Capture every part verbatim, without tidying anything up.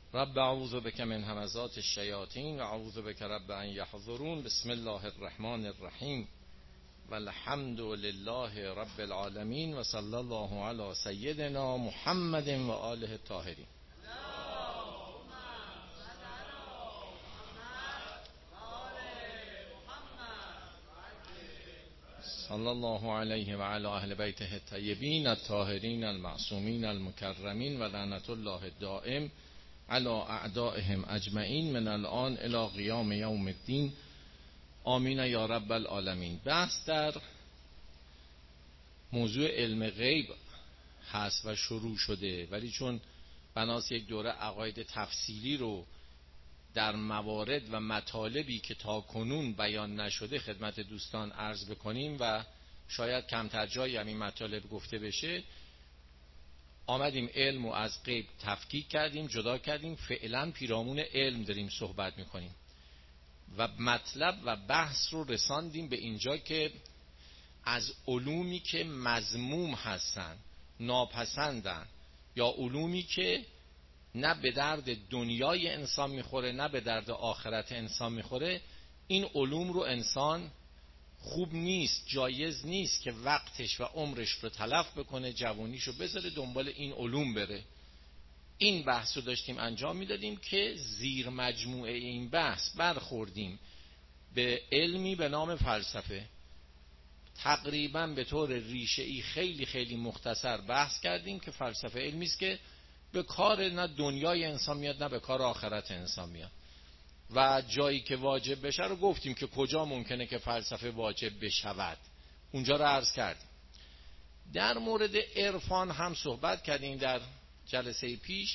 رب اعوذ بک من همزات الشیاطین و اعوذ بک رب ان یحضرون. بسم الله الرحمن الرحیم و الحمد لله رب العالمین و صلی الله علی سیدنا محمد و آله الطاهرین. صلی الله علیه و علی اهل بیته الطیبین الطاهرین المعصومین المکرمین و لعنت الله الدائم علی اعدائهم اجمعین من الان الی قیام یوم الدین. آمین یا رب العالمین. بحث در موضوع علم غیب هست و شروع شده، ولی چون بناس یک دوره عقاید تفصیلی رو در موارد و مطالبی که تا کنون بیان نشده خدمت دوستان عرض بکنیم و شاید کمتر جایی همین مطالب گفته بشه، آمدیم علم رو از غیب تفکیک کردیم، جدا کردیم. فعلا پیرامون علم داریم صحبت میکنیم و مطلب و بحث رو رساندیم به اینجا که از علومی که مذموم هستن، ناپسندن، یا علومی که نه به درد دنیای انسان میخوره نه به درد آخرت انسان میخوره، این علوم رو انسان خوب نیست، جایز نیست که وقتش و عمرش رو تلف بکنه، جوانیش رو بذاره دنبال این علوم بره. این بحث رو داشتیم انجام میدادیم که زیر مجموعه این بحث برخوردیم به علمی به نام فلسفه. تقریبا به طور ریشه‌ای خیلی خیلی مختصر بحث کردیم که فلسفه علمی است که به کار نه دنیای انسان میاد نه به کار آخرت انسان میاد، و جایی که واجب بشه رو گفتیم که کجا ممکنه که فلسفه واجب بشود، اونجا رو عرض کردیم. در مورد عرفان هم صحبت کردیم در جلسه پیش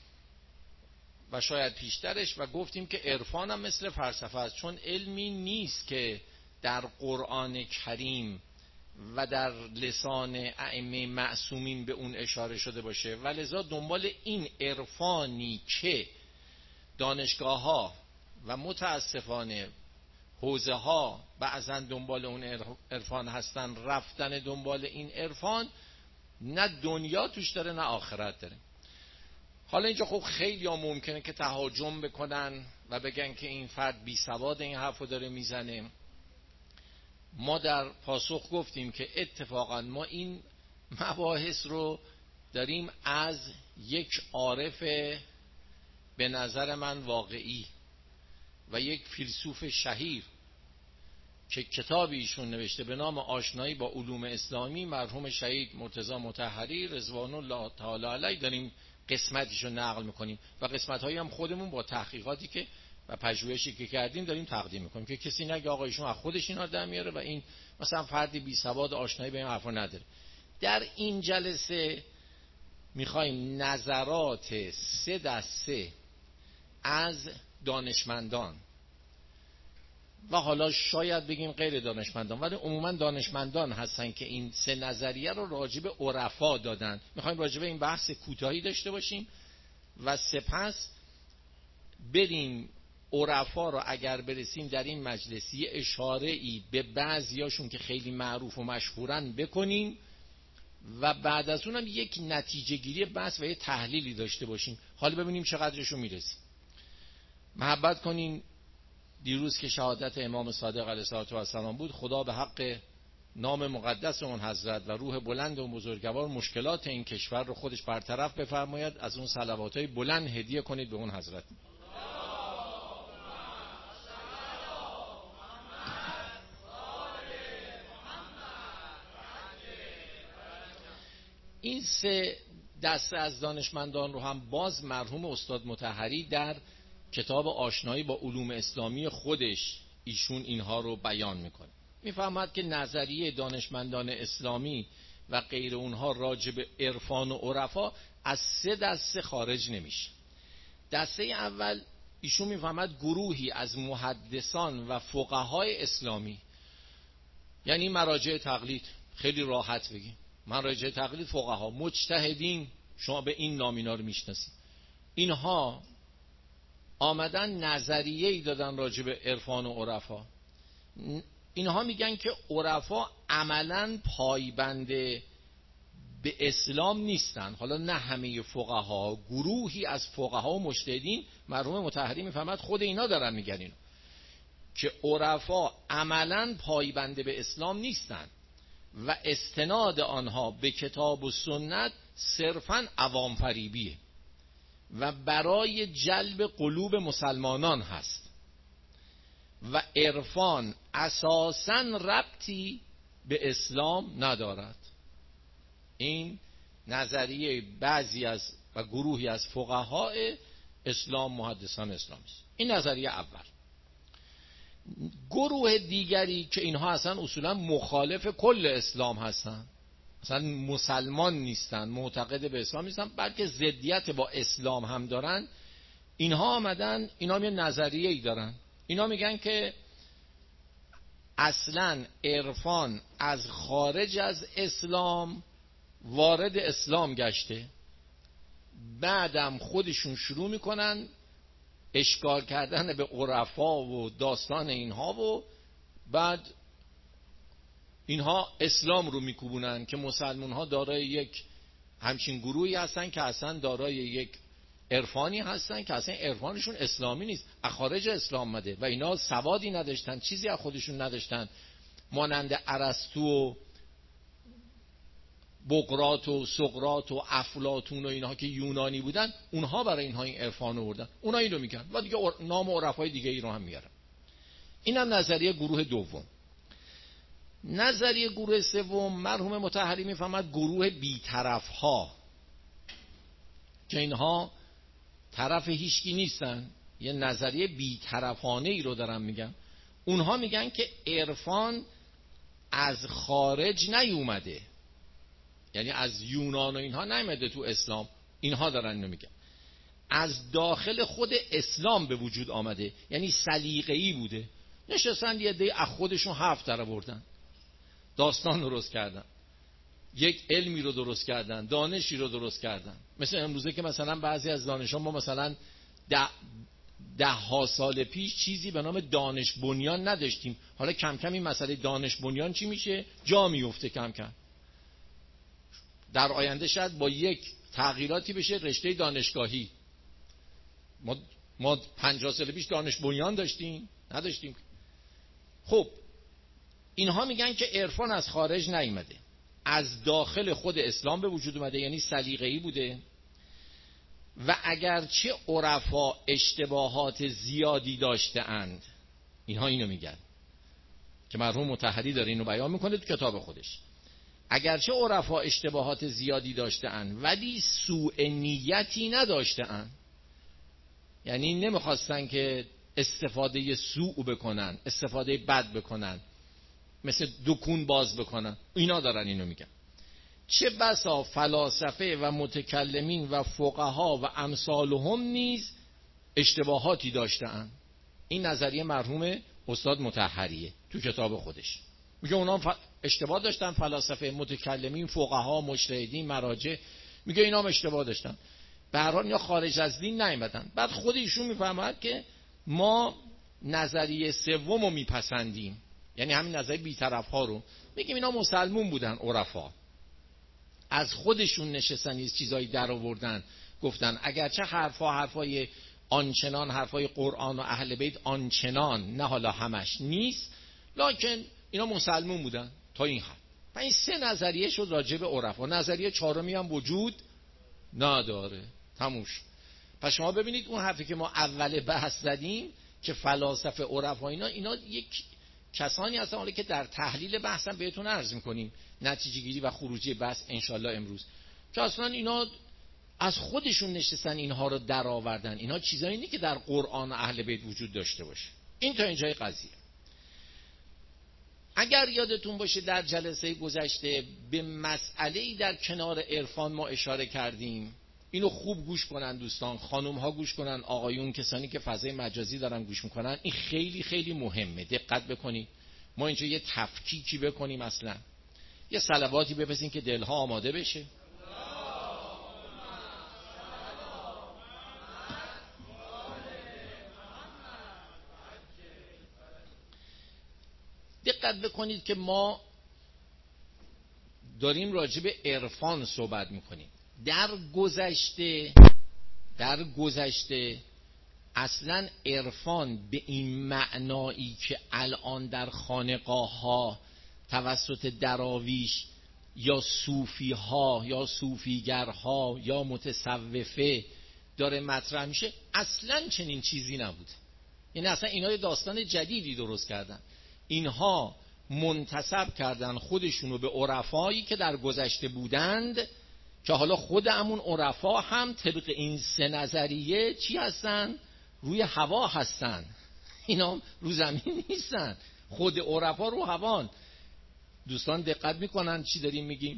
و شاید پیشترش، و گفتیم که عرفان هم مثل فلسفه است، چون علمی نیست که در قرآن کریم و در لسان ائمه معصومین به اون اشاره شده باشه، و لذا دنبال این عرفانی که دانشگاه ها و متاسفانه حوزه ها بعضا دنبال اون عرفان هستن، رفتن دنبال این عرفان نه دنیا توش داره نه آخرت داره. حالا اینجا خب خیلی ها ممکنه که تهاجم بکنن و بگن که این فرد بی سواد این حرفو داره میزنه. ما در پاسخ گفتیم که اتفاقا ما این مباحث رو داریم از یک عارف به نظر من واقعی و یک فیلسوف شهیر که کتابی ایشون نوشته به نام آشنایی با علوم اسلامی، مرحوم شهید مرتضی مطهری رضوان الله تعالی علیه، داریم قسمتیشو نقل میکنیم و قسمت‌هایی هم خودمون با تحقیقاتی که و پژوهشی که کردیم داریم تقدیم میکنیم که کسی نگه آقا ایشون از خودش اینا در میاره و این مثلا فردی بی سواد آشنایی به این حرفا نداره. در این جلسه میخوایم نظرات سه دسته از دانشمندان و حالا شاید بگیم غیر دانشمندان، ولی عموما دانشمندان هستن که این سه نظریه رو راجب عرفا دادن. میخوایم راجب این بحث کوتاهی داشته باشیم و سپس بریم عرفا رو اگر برسیم در این مجلسی اشاره ای به بعضیاشون که خیلی معروف و مشهورن بکنیم و بعد از اونم یک نتیجه گیری بحث و یک تحلیلی داشته باشیم. حالا ببینیم چقدرشو میرسیم. محبت کنین. دیروز که شهادت امام صادق علیه السلام بود، خدا به حق نام مقدس اون حضرت و روح بلند و بزرگوار مشکلات این کشور رو خودش برطرف بفرماید. از اون صلواتهای بلند هدیه کنید به اون حضرت. این سه دسته از دانشمندان رو هم باز مرحوم استاد مطهری در کتاب آشنایی با علوم اسلامی خودش ایشون اینها رو بیان میکنه. میفهمد که نظریه دانشمندان اسلامی و غیر اونها راجع به عرفان و عرفا از سه دسته خارج نمیشه. دسته اول ایشون میفهمد گروهی از محدثان و فقهای اسلامی، یعنی مراجع تقلید، خیلی راحت بگیم مراجع تقلید، فقها، مجتهدین، شما به این نام اینا رو میشناسید، اینها آمدن نظریه‌ای دادن راجع به عرفان و عرفا. اینها میگن که عرفا عملاً پایبند به اسلام نیستن. حالا نه همه فقها، گروهی از فقها و مجتهدین، مرحوم مطهری میفهمد خود اینا دارن میگن اینو که عرفا عملاً پایبنده به اسلام نیستن و استناد آنها به کتاب و سنت صرفاً عوام فریبیه و برای جلب قلوب مسلمانان هست و عرفان اساساً ربطی به اسلام ندارد. این نظریه بعضی از و گروهی از فقهای اسلام، محدثان اسلامی است. این نظریه اول. گروه دیگری که اینها اصلا اصولا مخالف کل اسلام هستن، اصلا مسلمان نیستن، معتقد به اسلام نیستن، بلکه ضدیت با اسلام هم دارن، اینها آمدن، اینا یه نظریه‌ای دارن. اینا میگن که اصلا عرفان از خارج از اسلام وارد اسلام گشته، بعدم خودشون شروع میکنن اشکال کردن به عرفا و داستان اینها و بعد اینها اسلام رو میکوبونن که مسلمان ها دارای یک همچین گروهی هستن که اصلا دارای یک عرفانی هستن که اصلا عرفانشون اسلامی نیست، از خارج اسلام مده و اینا سوادی نداشتن، چیزی از خودشون نداشتن، مانند ارسطو و بقراط و سقراط و افلاطون و اینها که یونانی بودن، اونها برای اینها این عرفان آوردن، اونها اینو میگن و دیگه نام عرفای دیگه ای رو هم میارن. اینم نظریه گروه دوم. نظریه گروه سوم، مرحوم مطهری میفهمد گروه بی‌طرف ها که اینها طرف هیچکی نیستن، یه نظریه بی‌طرفانه ای رو دارن میگن. اونها میگن که عرفان از خارج نیومده، یعنی از یونان و اینها نیومده تو اسلام، اینها دارن اینو میگن، از داخل خود اسلام به وجود آمده، یعنی سلیقه‌ای بوده، نشستن یه عده از خودشون حرف در آوردن، داستان درست کردن، یک علمی رو درست کردن، دانشی رو درست کردن. مثل امروزه که مثلا بعضی از دانشان، ما مثلا ده, ده ها سال پیش چیزی به نام دانش بنیان نداشتیم، حالا کم کم این مسئله دانش بنیان چی میشه؟ جا میفته کم کم. در آینده شاید با یک تغییراتی بشه رشته دانشگاهی. ما ما پنجاه سال پیش دانش بنیان داشتیم؟ نداشتیم. خب اینها میگن که عرفان از خارج نیامده، از داخل خود اسلام به وجود اومده، یعنی سلیقه‌ای بوده و اگرچه عرفا اشتباهات زیادی داشته اند، اینها اینو میگن که مرحوم مطهری داره اینو بیان میکنه تو کتاب خودش، اگرچه عرفا اشتباهات زیادی داشته اند ولی سوء نیتی نداشته اند، یعنی نمیخواستن که استفاده سوء بکنن، استفاده بد بکنن، مثل دکون باز بکنن، اینا دارن اینو میگن. چه بسا فلاسفه و متکلمین و فقها و امثالهم نیز اشتباهاتی داشتن. این نظریه مرحوم استاد مطهریه تو کتاب خودش، میگه اونا ف... اشتباه داشتن، فلاسفه، متکلمین، فقها، مجتهدین، مراجع، میگه اینا هم اشتباه داشتن، به هر حال اینا خارج از دین نیومدن. بعد خود ایشون میفهمد که ما نظریه سومو میپسندیم، یعنی همین نظریه بی‌طرف ها رو میگیم، اینا مسلمون بودن، عرفا از خودشون نشستن یه چیزایی در آوردن گفتن، اگرچه حرفا حرفای آنچنان، حرفای قرآن و اهل بیت آنچنان نه حالا همش نیست، لکن اینا مسلمون بودن تا این حد. و این سه نظریه شد راجع به عرفا. نظریه چهارمی هم وجود نداره، تموش. پس شما ببینید اون حرفی که ما اول بحث زدیم که فلاسفه، عرفا، اینا اینا یک کسانی هستن، حالا که در تحلیل بحث هم بهتون عرض می‌کنیم، نتیجه گیری و خروجی بحث انشالله امروز، که اصلا اینا از خودشون نشستن اینها رو در آوردن. اینا چیزایی نیست که در قرآن و اهل بیت وجود داشته باشه. این تا اینجای قضیه. اگر یادتون باشه در جلسه گذشته به مسئله‌ای در کنار عرفان ما اشاره کردیم، اینو خوب گوش کنن دوستان، خانم ها گوش کنن، آقایون، کسانی که فضای مجازی دارن گوش میکنن، این خیلی خیلی مهمه، دقت بکنید. ما اینجا یه تفکیکی بکنیم، اصلا یه صلواتی بپسیم که دلها آماده بشه. دقت بکنید که ما داریم راجع به عرفان صحبت میکنیم. در گذشته در گذشته اصلا عرفان به این معنایی که الان در خانقاه ها توسط دراویش یا صوفی ها یا صوفیگرها یا متصوفه داره مطرح میشه، اصلا چنین چیزی نبود. یعنی اصلا اینها یه داستان جدیدی درست کردن. اینها منتسب کردن خودشونو به عرفایی که در گذشته بودند، که حالا خود همون عرفا هم طبق این سه نظریه چی هستن؟ روی هوا هستن. اینا رو زمین نیستن، خود عرفا رو هوان. دوستان دقت میکنن چی داریم میگیم؟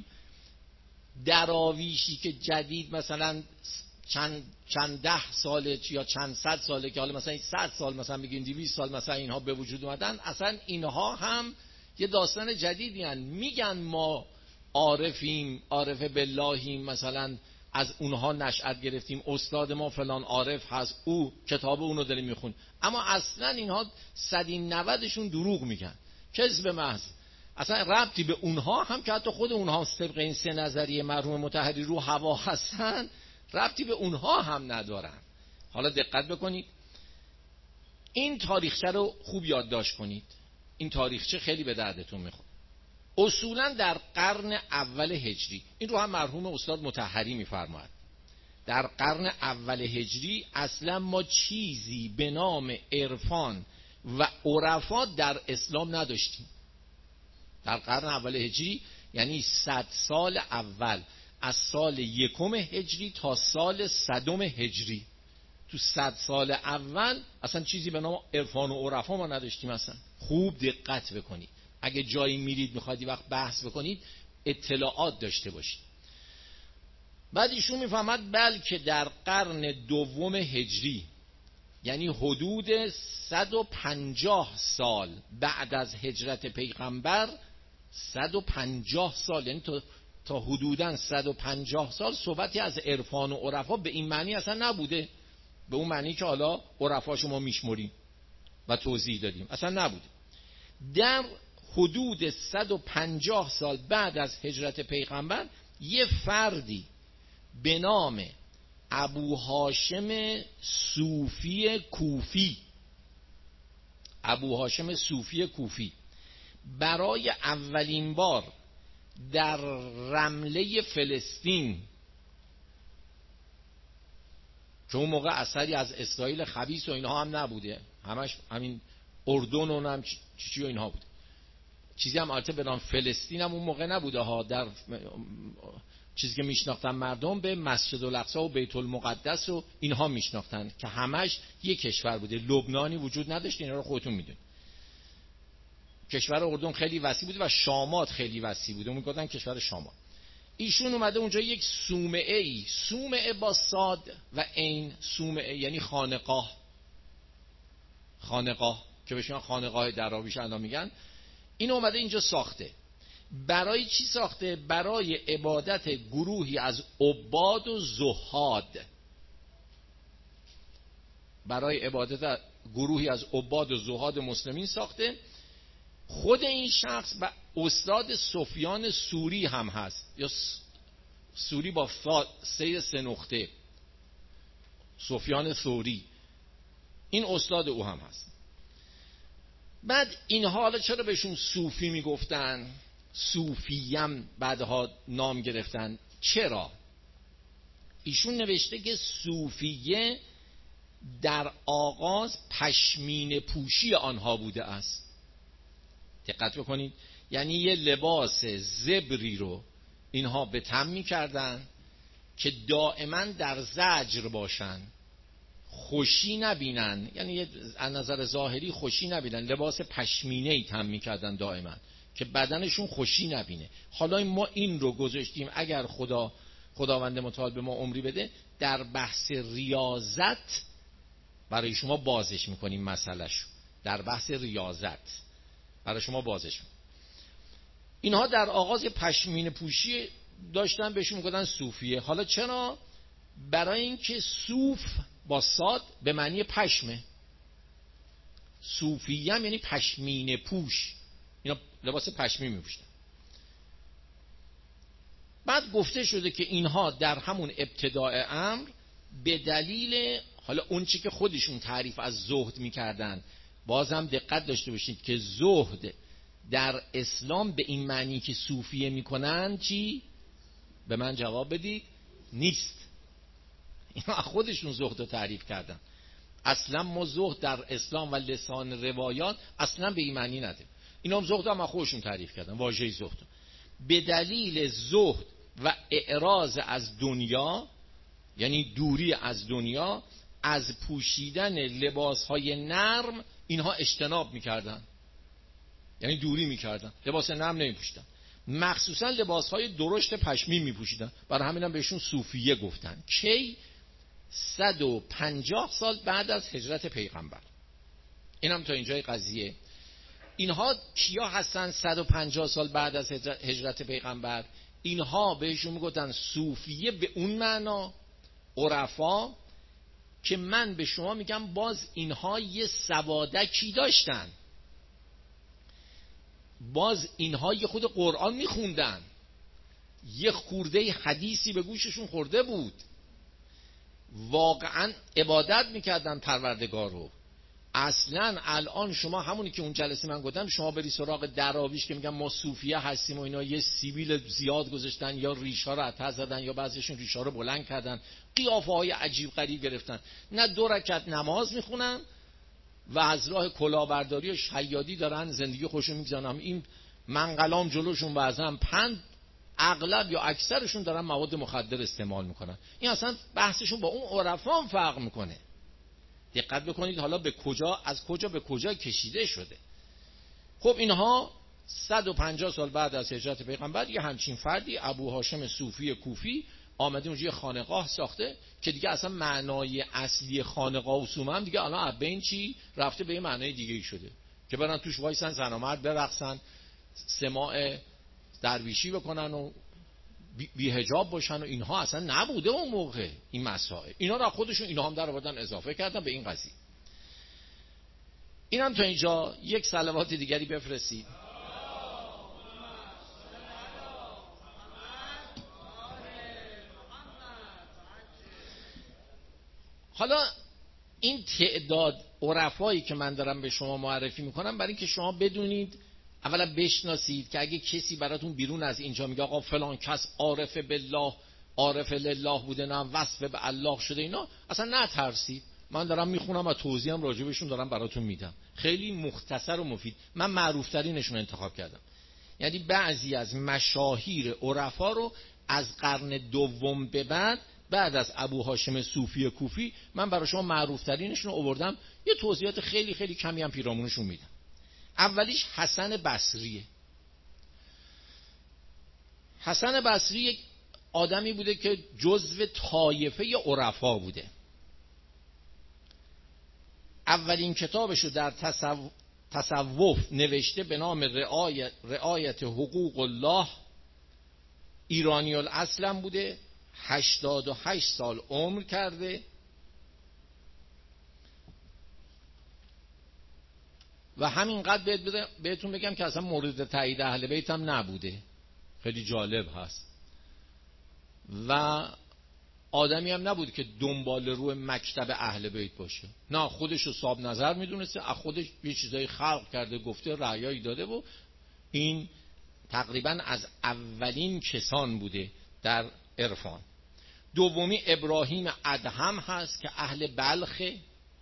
دراویشی که جدید مثلا چند چند ده ساله یا چند صد ساله، که حالا مثلا صد سال مثلا بگیم دویست سال مثلا اینها به وجود اومدن، اصلا اینها هم یه داستان جدیدی هن. میگن ما عارفیم، عارف باللهیم، مثلا از اونها نشأت گرفتیم، استاد ما فلان عارف هست، او کتاب اونو داریم میخون، اما اصلا اینها صدی نودشون دروغ میگن، کذب محض. اصلا ربطی به اونها هم که حتی خود اونها طبق این سه نظریه مرحوم مطهری رو هوا هستن، ربطی به اونها هم ندارن. حالا دقت بکنید، این تاریخچه رو خوب یادداشت کنید. این تاریخچه خیلی به دردتون میخوره. اصولا در قرن اول هجری، این رو هم مرحوم استاد مطهری میفرماید، در قرن اول هجری اصلا ما چیزی به نام عرفان و عرفا در اسلام نداشتیم. در قرن اول هجری یعنی صد سال اول، از سال یکم هجری تا سال صدم هجری، تو صد سال اول اصلا چیزی به نام عرفان و عرفا ما نداشتیم. اصلا خوب دقت بکنید، اگه جایی میرید میخواید وقت بحث بکنید اطلاعات داشته باشید. بعد ایشون میفهمد بلکه در قرن دوم هجری، یعنی حدود صد و پنجاه سال بعد از هجرت پیغمبر، صد و پنجاه سال، یعنی تا تا حدوداً صد و پنجاه سال صحبتی از عرفان و عرفا به این معنی اصلا نبوده، به اون معنی که حالا عرفا شما میشمریم و توضیح دادیم، اصلا نبوده. در حدود صد و پنجاه سال بعد از هجرت پیغمبر یه فردی به نام ابو هاشم صوفی کوفی، ابو هاشم صوفی کوفی برای اولین بار در رمله فلسطین، چون اون موقع اثری از اسرائیل خبیث و اینها هم نبوده، همش همین اردن و هم چی چی و اینها بود، چیزی هم البته به نام فلسطین هم اون موقع نبوده ها. در چیزی که میشناختن مردم به مسجد الاقصی و بیت المقدس و اینها میشناختن که همش یک کشور بوده، لبنانی وجود نداشت. اینا رو خودتون میدونید. کشور اردن خیلی وسیع بوده و شامات خیلی وسیع بوده، میگفتن کشور شامات. ایشون اومده اونجا یک صومعه ای، صومعه با صاد و عین، صومعه یعنی خانقاه، خانقاه که بهشون خانقاه دراویش الان میگن. این اومده اینجا ساخته. برای چی ساخته؟ برای عبادت گروهی از عباد و زهاد، برای عبادت گروهی از عباد و زهاد مسلمین ساخته. خود این شخص و استاد سفیان سوری هم هست، یا سوری با سه سه نقطه، سفیان ثوری، این استاد او هم هست. بعد اینها حالا چرا بهشون صوفی میگفتن؟ صوفیم بعدها نام گرفتن. چرا؟ ایشون نوشته که صوفیه در آغاز پشمین پوشی آنها بوده است. دقت بکنید، یعنی یه لباس زبری رو اینها به تن می‌کردن که دائما در زجر باشن، خوشی نبینن، یعنی از نظر ظاهری خوشی نبینن، لباس پشمینه‌ای تن می‌کردن دائما که بدنشون خوشی نبینه. حالا ما این رو گذاشتیم، اگر خدا خداوند متعال به ما عمری بده، در بحث ریاضت برای شما بازش می‌کنیم مسئله‌شو، در بحث ریاضت برای شما بازش می‌کنیم. اینها در آغاز پشمین پوشی داشتن، بهشون میگفتن صوفیه. حالا چرا؟ برای اینکه صوف با صاد به معنی پشمه، صوفیه هم یعنی پشمین پوش، اینا لباس پشمی میپوشن. بعد گفته شده که اینها در همون ابتداء امر به دلیل حالا اون چی که خودشون تعریف از زهد میکردن، بازم دقت داشته باشید که زهد در اسلام به این معنی که صوفیه میکنن چی؟ به من جواب بدید. نیست. اینا خودشون زهد رو تعریف کردن. اصلا ما زهد در اسلام و لسان روایات اصلا به این معنی نده. اینا هم زهد هم خودشون تعریف کردن، واژه زهد. به دلیل زهد و اعراض از دنیا، یعنی دوری از دنیا، از پوشیدن لباسهای نرم اینها اجتناب میکردن، یعنی دوری میکردن، لباس نرم نمیپوشیدن، مخصوصا لباسهای درشت پشمی میپوشیدن. برای همین هم بهشون صوفیه گفتن. کی؟ صد و پنجاه سال بعد از هجرت پیغمبر. اینم تا اینجای قضیه. اینها کیا هستن صد و پنجاه سال بعد از هجرت پیغمبر؟ اینها بهشون میگفتن صوفیه به اون معنا، عرفا، که من به شما میگم باز اینها یه سوادکی داشتن، باز اینها یه خود قرآن میخوندن، یه خورده حدیثی به گوششون خورده بود، واقعا عبادت میکردن پروردگار رو. اصلا الان شما همونی که اون جلسه من گفتم، شما بری سراغ دراویش که میگن ما صوفیه هستیم و اینا یه سیبیل زیاد گذاشتن یا ریشا رو عطا زدن یا بعضیشون ریشا رو بلند کردن، قیافه های عجیب غریب گرفتن، نه دو رکعت نماز میخونن و از راه کلاهبرداری و شیادی دارن زندگی خوشو میگذرونن. این منقلام جلوشون بعضن پند، اغلب یا اکثرشون دارن مواد مخدر استعمال میکنن. این اصلا بحثشون با اون عرفا هم فرق میکنه. دقت بکنید حالا به کجا، از کجا به کجا کشیده شده. خب اینها صد و پنجاه سال بعد از هجرت پیغمبر یه همچین فردی ابو هاشم صوفی کوفی آمده اونجا خانقاه ساخته که دیگه اصلا معنای اصلی خانقاه و صومعه هم دیگه الان بین چی رفته به یه معنای دیگه ای شده که برن توش وایسن زن و مرد برقصن، سماع درویشی بکنن و بی حجاب باشن و اینها اصلا نبوده اون موقع این مسائل. اینا را خودشون اینا هم در آوردن اضافه کردن به این قضیه. اینم تا اینجا یک صلوات دیگری بفرستید. حالا این تعداد عرفایی که من دارم به شما معرفی میکنم برای اینکه شما بدونید، اولا بشناسید که اگه کسی براتون بیرون از اینجا میگه آقا فلان کس عارف بالله عارف لله بوده، نه وصف به الله شده، اینا اصلا نترسید. من دارم میخونم و توضیحم راجبشون دارم براتون میدم، خیلی مختصر و مفید. من معروف ترینشون انتخاب کردم، یعنی بعضی از مشاهیر عرفا رو از قرن دوم به بعد بعد از ابو هاشم صوفی کوفی من برای شما معروف ترینشون رو آوردم، یه توضیحات خیلی خیلی کمی هم پیرامونشون میدم. اولیش حسن بصریه. حسن بصری یک آدمی بوده که جزو طایفه عرفا بوده. اولین کتابش رو در تصوف, تصوف نوشته به نام رعایت, رعایت حقوق الله. ایرانی الاصل بوده، هشتاد و هشت سال عمر کرده و همینقدر بهتون بگم که اصلا مورد تایید اهل بیت هم نبوده. خیلی جالب هست. و آدمی هم نبود که دنبال روی مکتب اهل بیت باشه، نه، خودش رو صاحب نظر میدونسته، از خودش یه چیزایی خلق کرده، گفته، رأیایی داده و این تقریبا از اولین کسان بوده در عرفان. دومی ابراهیم ادهم هست که اهل بلخه،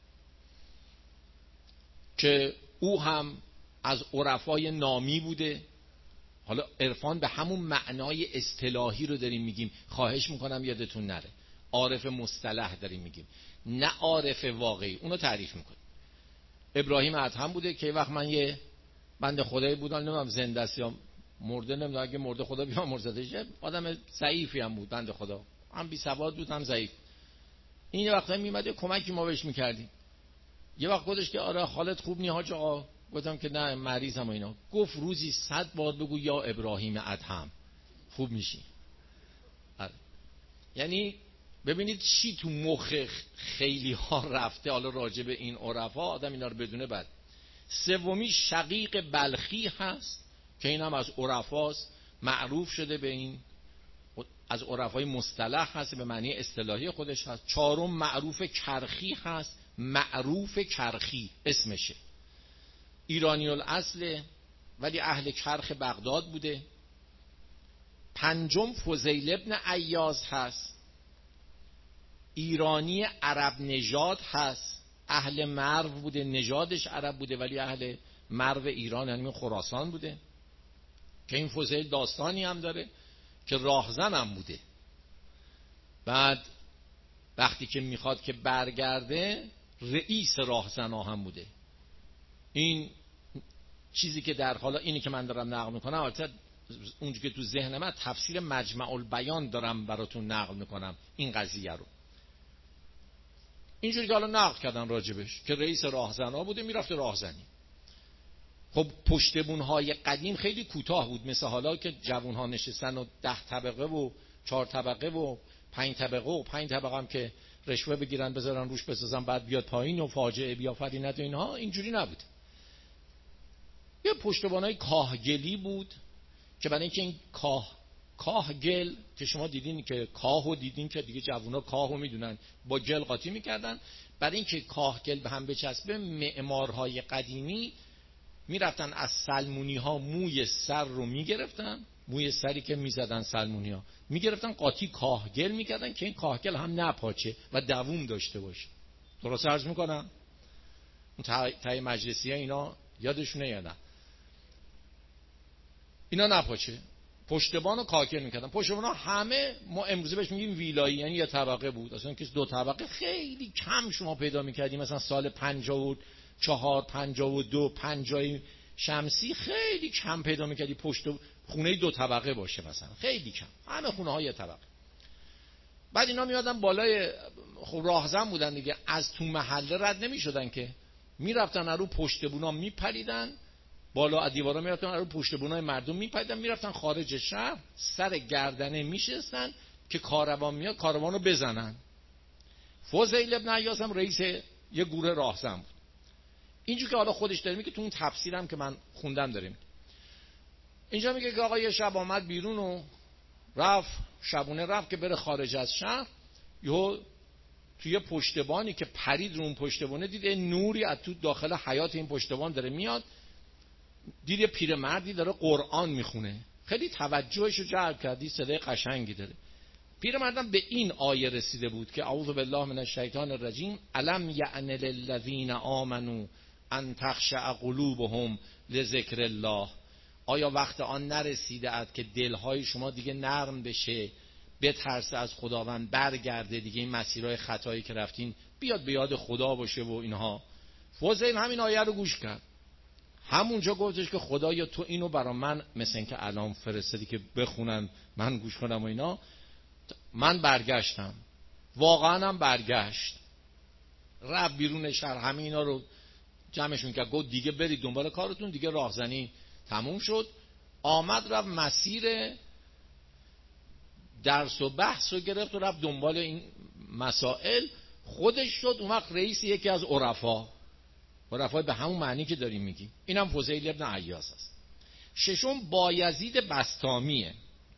که او هم از عرفای نامی بوده. حالا عرفان به همون معنای اصطلاحی رو داریم میگیم، خواهش میکنم یادتون نره، عارف مصطلح داریم میگیم، نه عارف واقعی. اونو تعریف میکنیم. ابراهیم ادهم بوده که وقت من یه بنده خدایی بودم، نمیدونم زنده است یا مرده، نمیدونم، اگه مرده خدا بیام مرزدشه، آدم ضعیفی هم بود بنده خدا، هم بی سواد بود هم ضعیف. این یه وقتا میومد کمکی ما بهش میکردیم. یه وقت گفتش که آره حالت خوب نی حاج آقا، گفتم که نه مریضم و اینا. گفت روزی صد بار بگو یا ابراهیم ادهم خوب میشی. آره. یعنی ببینید چی تو مخ خیلی ها رفته. حالا راجع به این عرفا آدم اینا رو بدونه. بعد سومی شقیق بلخی هست که این هم از عرفاست، معروف شده به این از عرفای مصطلح هست، به معنی اصطلاحی خودش هست. چهارم معروف کرخی هست، معروف کرخی اسمشه، ایرانی الاصله ولی اهل کرخ بغداد بوده. پنجم فضیل ابن عیاض هست، ایرانی عرب نژاد هست، اهل مرو بوده، نژادش عرب بوده ولی اهل مرو ایران یعنی خراسان بوده، که این فضیل داستانی هم داره که راهزن هم بوده. بعد وقتی که میخواد که برگرده رئیس راهزنا هم بوده. این چیزی که در حالا اینی که من دارم نقل میکنم، البته اونجا که تو ذهن من تفسیر مجمع البیان دارم براتون نقل میکنم این قضیه رو، اینجوری که حالا نقل کردن راجبش که رئیس راهزنا بوده، میرفته راهزنی. خب پشتبونهای قدیم خیلی کوتاه بود، مثل حالا که جوانها نشستن و ده طبقه و چهار طبقه و پنج طبقه و پنج طبقه هم که رشوه بگیرن بذارن روش بسازن بعد بیاد پایین و فاجعه بیافرینت و اینها، اینجوری نبود. یه پشتبانای کاهگلی بود که برای اینکه این کاه کاهگل که شما دیدین که کاهو دیدین که دیگه جوونا کاهو میدونن، با گل قاطی میکردن. برای اینکه کاهگل به هم بچسبه معمارهای قدیمی میرفتن از سلمونی ها موی سر رو میگرفتن، موی سری که میزدن سلمونی ها میگرفتن قاطی کاهگل میکردن که این کاهگل هم نپاچه و دووم داشته باشه. درست عرض میکنم؟ اون تای مجلسی ها اینا یادشونه یا نه؟ اینا نپاچه، پشتبان رو کاهگل میکردن. پشتبان ها همه ما امروزه بهش میگیم ویلایی، یعنی یه طبقه بود، اصلا که دو طبقه خیلی کم شما پیدا میکردیم. مثلا سال پنجاه و چهار پنجاه و دو پنجاه شمسی خیلی کم پیدا میکردی پشت خونه دو طبقه باشه، مثلا خیلی کم، همه خونه های طبقه. بعد اینا میادن بالای، خب راهزن بودن دیگه، از تو محله رد نمیشدن که، میرفتن رو پشت بونا میپریدن بالا از دیوارا، میرفتن رو پشت بونای مردم میپریدن، میرفتن خارج شهر سر گردنه میشستن که کاروان میاد کاروانو بزنن. فضیل ابن عیاض هم رئیس یه گروه راهزن بود. اینجور که حالا خودش داره میگه، تو اون تفسیرم که من خوندم داریم اینجا میگه که آقا یه شب آمد بیرون و رفت شبونه رفت که بره خارج از شهر، یهو توی پشتبانی که پرید رو اون پشتبانه دید نوری از تو داخل حیات این پشتبان داره میاد، دید یه پیرمردی داره قرآن میخونه، خیلی توجهش رو جلب کردی، صدای قشنگی داره. پیرمردم به این آیه رسیده بود که اعوذ بالله من الشیطان الرجیم الم یعن للذین آمنوا ان تخشع قلوبهم لذکر الله، آیا وقت آن نرسیده است که دلهای شما دیگه نرم بشه، بترسه از خداوند، برگرده دیگه این مسیرهای خطایی که رفتین بیاد به یاد خدا باشه و اینها. فضیل همین آیه رو گوش کرد، همونجا گفتش که خدایا تو اینو برا من مثل این که الان فرستادی که بخونن من گوش کنم و اینا. من برگشتم، واقعا هم برگشت، رفت بیرون شهر، همه اینا رو جمعشون کرد، گفت دیگه برید دنبال کارتون، دیگه راهزنی تموم شد. آمد رفت مسیر درس و بحث رو گرفت و رفت دنبال این مسائل، خودش شد اون وقت رئیس یکی از عرفا. عرفا به همون معنی که داریم میگیم. اینم فضیل ابن عیاض است. ششم بایزید بسطامیه،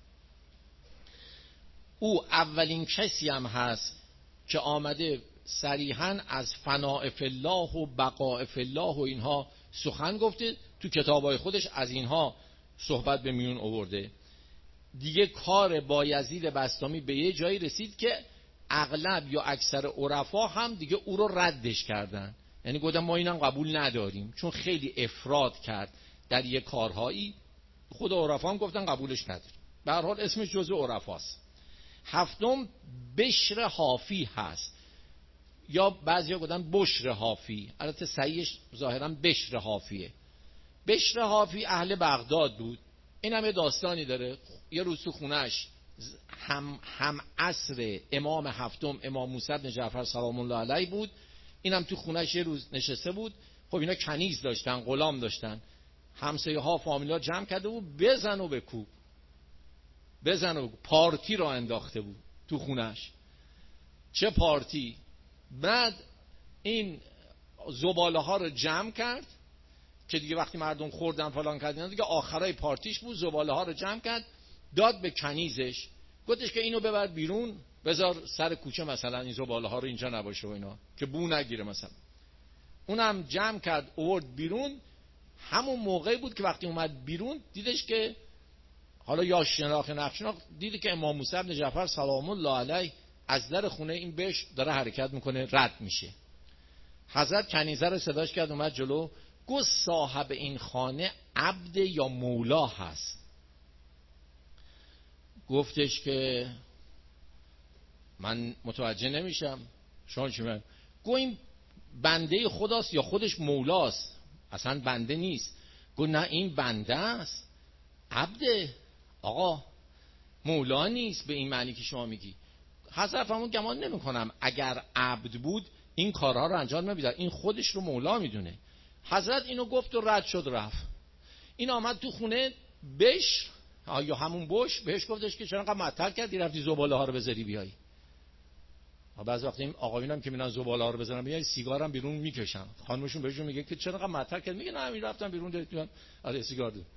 او اولین کسی هم هست که آمده صریحاً از فناء فی الله و بقاء فی الله و اینها سخن گفته، تو کتابای خودش از اینها صحبت به میون آورده. دیگه کار بایزید بسطامی به یه جایی رسید که اغلب یا اکثر عرفا هم دیگه او رو ردش کردن، یعنی گفتن ما اینم قبول نداریم، چون خیلی افراط کرد در یه کارهایی، خود عرفا هم گفتن قبولش نداریم. به هر حال اسمش جزء عرفاست. هفتم بشر حافی هست، یا بعضیا گفتن بشر حافی، البته صحیحش ظاهرا بشر حافیه. بشر حافی اهل بغداد بود. این هم یه داستانی داره. یه روز تو خونش هم هم عصر امام هفتم امام موسی بن جعفر سلام الله علیه بود، اینم تو خونش یه روز نشسته بود. خب اینا کنیز داشتن، غلام داشتن، همسایه ها فامیلا جمع کرده بود بزن و بکوب، بزن و پارتی را انداخته بود تو خونش. چه پارتی؟ بعد این زباله ها رو جمع کرد که دیگه وقتی مردم خوردن فلان کردن دیگه آخرای پارتیش بود، زباله ها رو جمع کرد داد به کنیزش، گفتش که اینو ببر بیرون، بذار سر کوچه مثلا این زباله ها رو اینجا نباشه و اینا که بو نگیره مثلا. اونم جمع کرد آورد بیرون. همون موقعی بود که وقتی اومد بیرون دیدش که حالا یا شناخت نقشناخت دیدی که امام موسی بن جعفر سلام الله علیه از در خونه این بهش داره حرکت میکنه، رد میشه. حضرت کنیزه رو صداش کرد اومد جلو، گفت صاحب این خانه عبد یا مولا هست؟ گفتش که من متوجه نمیشم شما چی من؟ گفت این بنده خداست یا خودش مولاست؟ اصلا بنده نیست. گفت نه این بنده است، عبده آقا، مولا نیست به این معنی که شما میگی. حضرت فرمود گمان نمی کنم اگر عبد بود این کارها رو انجام نمیداد، این خودش رو مولا میدونه. حضرت اینو گفت و رد شد رفت. این آمد تو خونه بش یا همون بش بهش گفتش که چرا انقدر معطل کردی رفتی زباله ها رو بذاری بیای؟ بعضی وقتا این آقایون هم که میرن زباله ها رو بذارن بیای سیگارم بیرون میکشن، خانمشون بهشون میگه که چرا انقدر معطل کردی؟ میگه نه همین رفتم بیرون دیدم آره سیگار دو.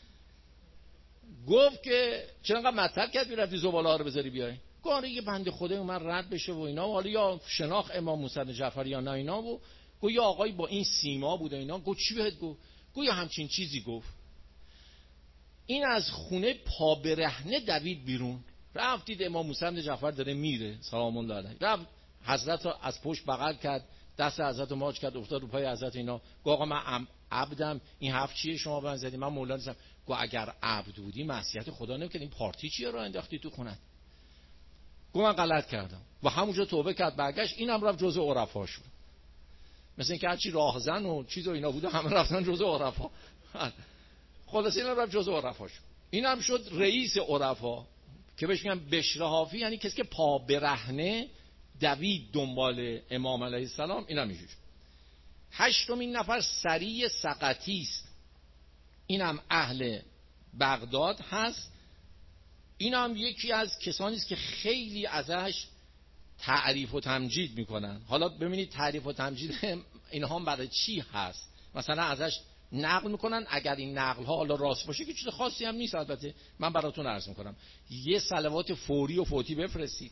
گفت که چرا انقدر معطل کردی رفتی زباله ها رو بذاری بیای؟ گفت یه بنده خدا اومد رد بشه و اینا، حالا یا شناخت امام موسی بن جعفر یا نه اینا. و گفت یا آقای با این سیما بود اینا. گفت چی بهت گفت؟ گفت یا همچین چیزی گفت. این از خونه پا برهنه دوید بیرون. رفت دید امام موسی بن جعفر داره میره سلام الله علیه، رفت حضرت رو از پشت بغل کرد، دست حضرت رو ماچ کرد، افتاد رو پای حضرت اینا. گفت آقا من عبدم، این حرف چیه شما من زدی؟ من مولا نیستم. گفت اگر عبد بودی معصیت خدا نمی‌کردی، این پارتی چیه راه انداختی تو خونت؟ گفت من غلط کردم و همونجا توبه کرد برگشت. اینم رفت جزء عرفا شد. مثل اینکه هرچی راهزن و چیز و اینا بوده همه رفتن جزء عرفا. خلاص اینم رفت جزء عرفا شد. اینم شد رئیس عرفا که بهش میگن بشر حافی، یعنی کسی که پا برهنه دوید دنبال امام علیه السلام. اینم میشه. هشتمین نفر سری سقطی است. اینم اهل بغداد هست. این هم یکی از کسانی است که خیلی ازش تعریف و تمجید میکنن. حالا ببینید تعریف و تمجید اینها هم برای چی هست. مثلا ازش نقل میکنن، اگر این نقل ها حالا راست باشه که چیز خاصی هم نیست. البته من براتون عرض میکنم یه صلوات فوری و فوتی بفرستید.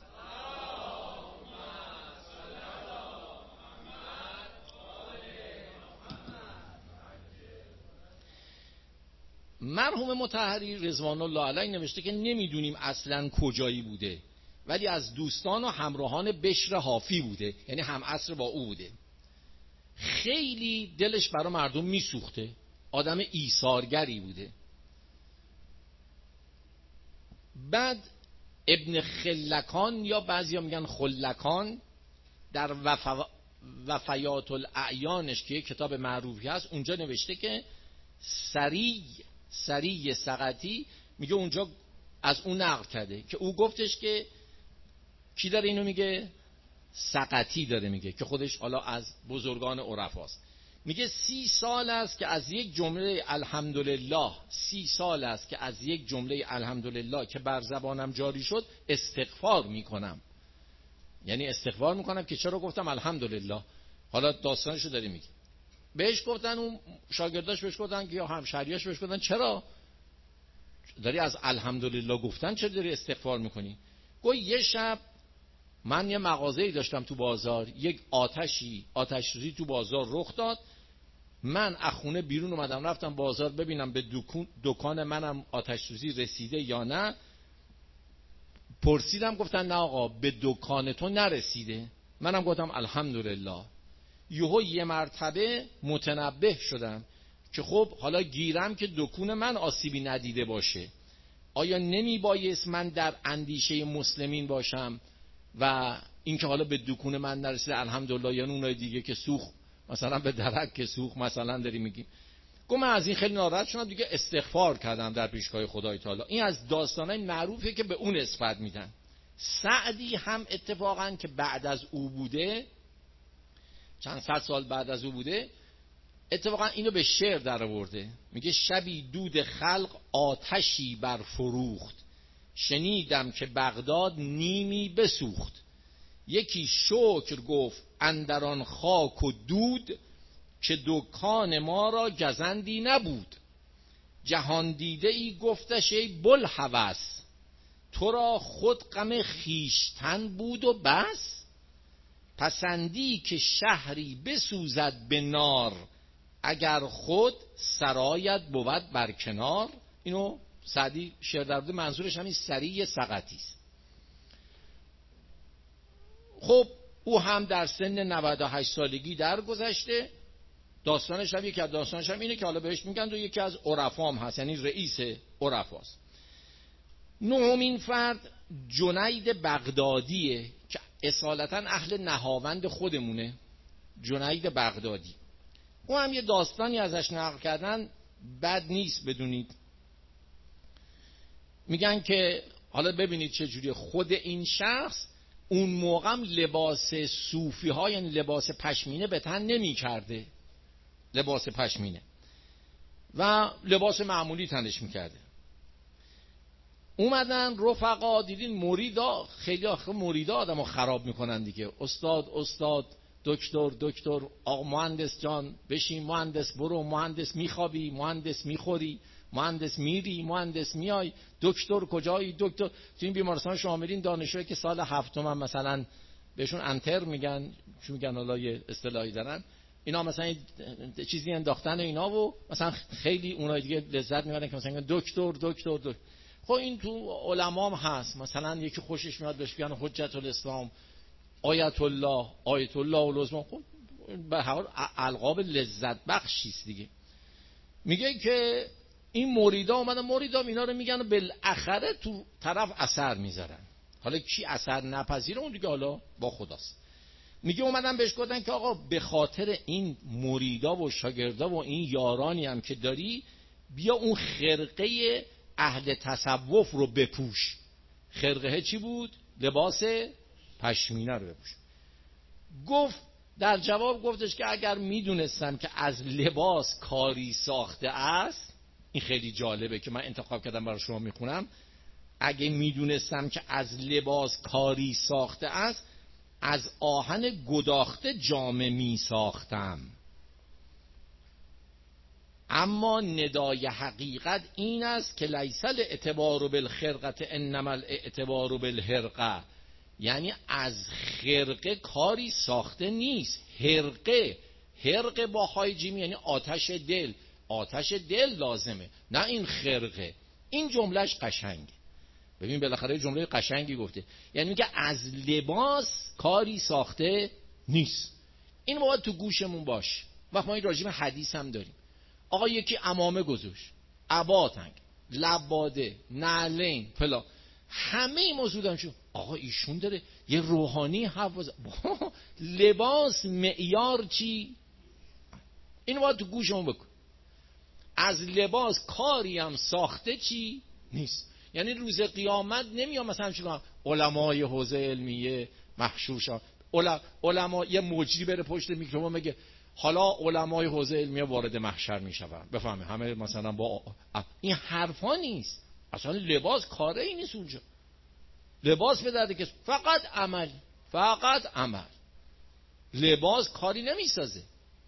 مرحوم مطهری رضوان الله علیه نوشته که نمیدونیم اصلا کجایی بوده، ولی از دوستان و همراهان بشر حافی بوده، یعنی هم عصر با او بوده. خیلی دلش برای مردم میسوخته، آدم ایثارگری بوده. بعد ابن خلکان یا بعضیا میگن خلکان در وف... وفیات الاعیانش که یک کتاب معروفی هست اونجا نوشته که سری سری سقطی میگه اونجا از اون نقل کرده که او گفتش که کی داره اینو میگه؟ سقطی داره میگه که خودش حالا از بزرگان عرفاست. میگه سی سال است که از یک جمله الحمدلله سی سال است که از یک جمله الحمدلله که بر زبانم جاری شد استغفار میکنم. یعنی استغفار میکنم که چرا گفتم الحمدلله. حالا داستانشو داره میگه. بهش گفتن اون شاگرداش بهش گفتن که یا همشریاش بهش گفتن چرا داری از الحمدلله گفتن چرا داری استغفار میکنی؟ گوی یه شب من یه مغازه‌ای داشتم تو بازار، یک آتشی آتش سوزی تو بازار رخ داد. من از خونه بیرون اومدم رفتم بازار ببینم به دکان دکان منم آتش سوزی رسیده یا نه. پرسیدم گفتن نه آقا به دکان تو نرسیده. منم گفتم الحمدلله. یهو یه مرتبه متنبه شدم که خب حالا گیرم که دکون من آسیبی ندیده باشه، آیا نمی بایست من در اندیشه مسلمین باشم و اینکه حالا به دکون من نرسیده الحمدلله، یا اونای دیگه که سوخ مثلا به درک که سوخ مثلا داری میگیم. گفتم من از این خیلی ناراحت شدم دیگه، استغفار کردم در پیشگاه خدای تعالی. این از داستانای معروفه که به اون نسبت میدن. سعدی هم اتفاقا که بعد از او بوده، چند صد سال بعد از او بوده، اتفاقا اینو به شعر در آورده. میگه شبی دود خلق آتشی بر فروخت، شنیدم که بغداد نیمی بسوخت. یکی شکر گفت اندران خاک و دود، که دکان ما را گزندی نبود. جهان دیده ای گفتش ای بوالهوس، تو را خود غم خیشتن بود و بس، پسندی که شهری بسوزد به نار، اگر خود سرایت بود بر کنار. اینو سعدی شعر در بوده، منظورش همین سری سقطی است. خب او هم در سن نود و هشت سالگی درگذشته. داستانش هم یکی از داستانش هم اینه که حالا بهش میگن و یکی از عرفا هم هست، یعنی رئیس عرفاست. نهمین فرد جنید بغدادیه که اصالتا اهل نهاوند خودمونه. جنید بغدادی، او هم یه داستانی ازش نقل کردن، بد نیست بدونید. میگن که حالا ببینید چه جوری خود این شخص اون موقع هم لباس صوفی ها، یعنی لباس پشمینه به تن نمی کرده، لباس پشمینه و لباس معمولی تنش میکرده. اومدن رفقا دیدین مریدا، خیلی آخه مریدا آدمو خراب میکنن دیگه. استاد استاد، دکتر دکتر، آقا مهندس جان بشین، مهندس برو، مهندس میخوابی، مهندس میخوری، مهندس میری، مهندس میای، دکتر کجایی دکتر. تو این بیمارستان شما میرین دانشجویی که سال هفتم هم مثلا بهشون انتر میگن، چون میگن حالا یه اصطلاحی دارن، اینا مثلا چیزی انداختن اینا و مثلا خیلی اونای دیگه لذت میبرن که مثلا دکتر دکتر دکتر. خب این تو علما هم هست، مثلا یکی خوشش میاد بهش بگن حجت الاسلام، آیت الله، آیت الله العظمی. خب به هر حال القاب لذت بخشی است دیگه. میگه که این مریدا اومدن، مریدا اینا رو میگن و بالاخره تو طرف اثر میذارن. حالا کی اثر نپذیره اون دیگه حالا با خداست. میگه اومدن بهش گفتن که آقا به خاطر این مریدا و شاگردا و این یارانی هم که داری، بیا اون خرقه اهل تصوف رو بپوش. خرقه چی بود؟ لباس پشمینه رو بپوش. گفت در جواب گفتش که اگر میدونستم که از لباس کاری ساخته است، این خیلی جالبه که من انتخاب کردم برای شما میخونم، اگه میدونستم که از لباس کاری ساخته است، از آهن گداخته جامه می ساختم. اما ندای حقیقت این است که لیس الاعتبار بالخرقه انما الاعتبار بالحرقه، یعنی از خرقه کاری ساخته نیست. حرقه، حرقه با های جیمی یعنی آتش دل، آتش دل لازمه، نه این خرقه. این جملهش قشنگه. ببین بالاخره جمله قشنگی گفته، یعنی میگه از لباس کاری ساخته نیست. این باید تو گوشمون باش. وقت ما این راجع به حدیث هم داریم. آقا یکی عمامه گذاشت، عبا تنگ، لباده، نعلین، فلا، همه این موضوع دارن. شو آقا ایشون داره یه روحانی حافظ. لباس معیار چی؟ اینو باید تو گوشمون بکن. از لباس کاری هم ساخته چی نیست. یعنی روز قیامت نمیام مثلا چیکار علمای حوزه علمیه محشور شن، علما یه مجری بره پشت میکروفون میگه حالا علمای حوزه علمیه وارد محشر میشون، بفهمه همه مثلا با این حرفا نیست. اصلا لباس کاره ای نیست اونجا. لباس به درد که فقط عمل، فقط عمل. لباس کاری نمیسازه.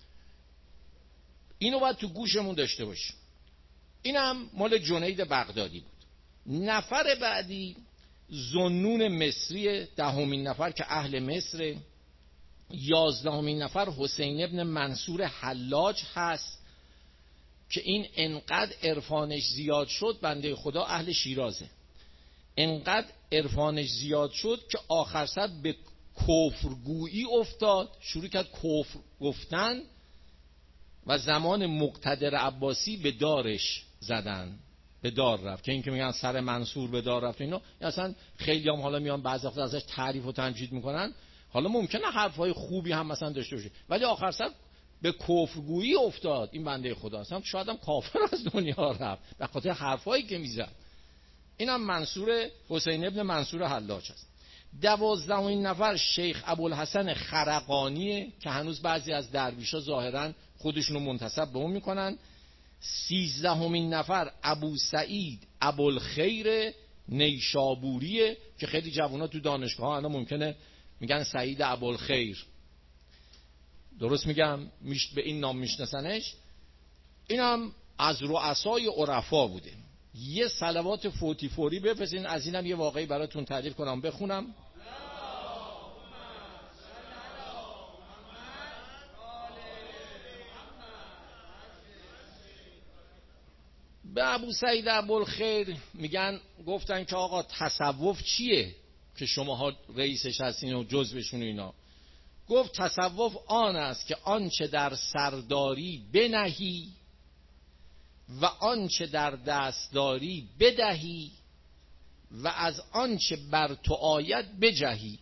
اینو باید تو گوشمون داشته باشیم. اینم مال جنید بغدادی بود. نفر بعدی ذوالنون مصری، دهمین نفر که اهل مصر. یازدهمین نفر حسین ابن منصور حلاج هست که این انقدر عرفانش زیاد شد، بنده خدا اهل شیرازه، انقدر عرفانش زیاد شد که آخر سر به کفرگویی افتاد، شروع کرد کفر گفتن و زمان مقتدر عباسی به دارش زدن، به دار رفت. که این که میگن سر منصور به دار رفت اینا، اصلا خیلی هم حالا میان بعضی وقتا ازش تعریف و تمجید میکنن. حالا ممکنه حرفای خوبی هم مثلا داشته باشه، ولی آخر سر به کفرگویی افتاد این بنده خدا. اصلا شاید هم کافر از دنیا رفت به خاطر حرفایی که میزد. اینم منصور، حسین ابن منصور حلاج است. دوازدهمین نفر شیخ ابوالحسن خرقانیه که هنوز بعضی از درویشا ظاهرا خودشونو منتسب به اون میکنن. سیزدهمین نفر ابو سعید ابوالخیر نیشابوریه که خیلی جوونا تو دانشگاه ها ممکنه میگن سعید ابوالخیر، درست میگم، میش به این نام میشناسنش. اینم از رؤسای عرفا بوده. یه صلوات فوتی فوری بفرستین. از اینم یه واقعی براتون تعریف کنم بخونم. به ابو سعید ابوالخیر میگن، گفتن که آقا تصوف چیه که شماها رئیسش هستین و جزوشون اینا؟ گفت تصوف آن است که آنچه در سرداری بنهی و آنچه در دستداری بدهی و از آنچه بر تو آید بجهی.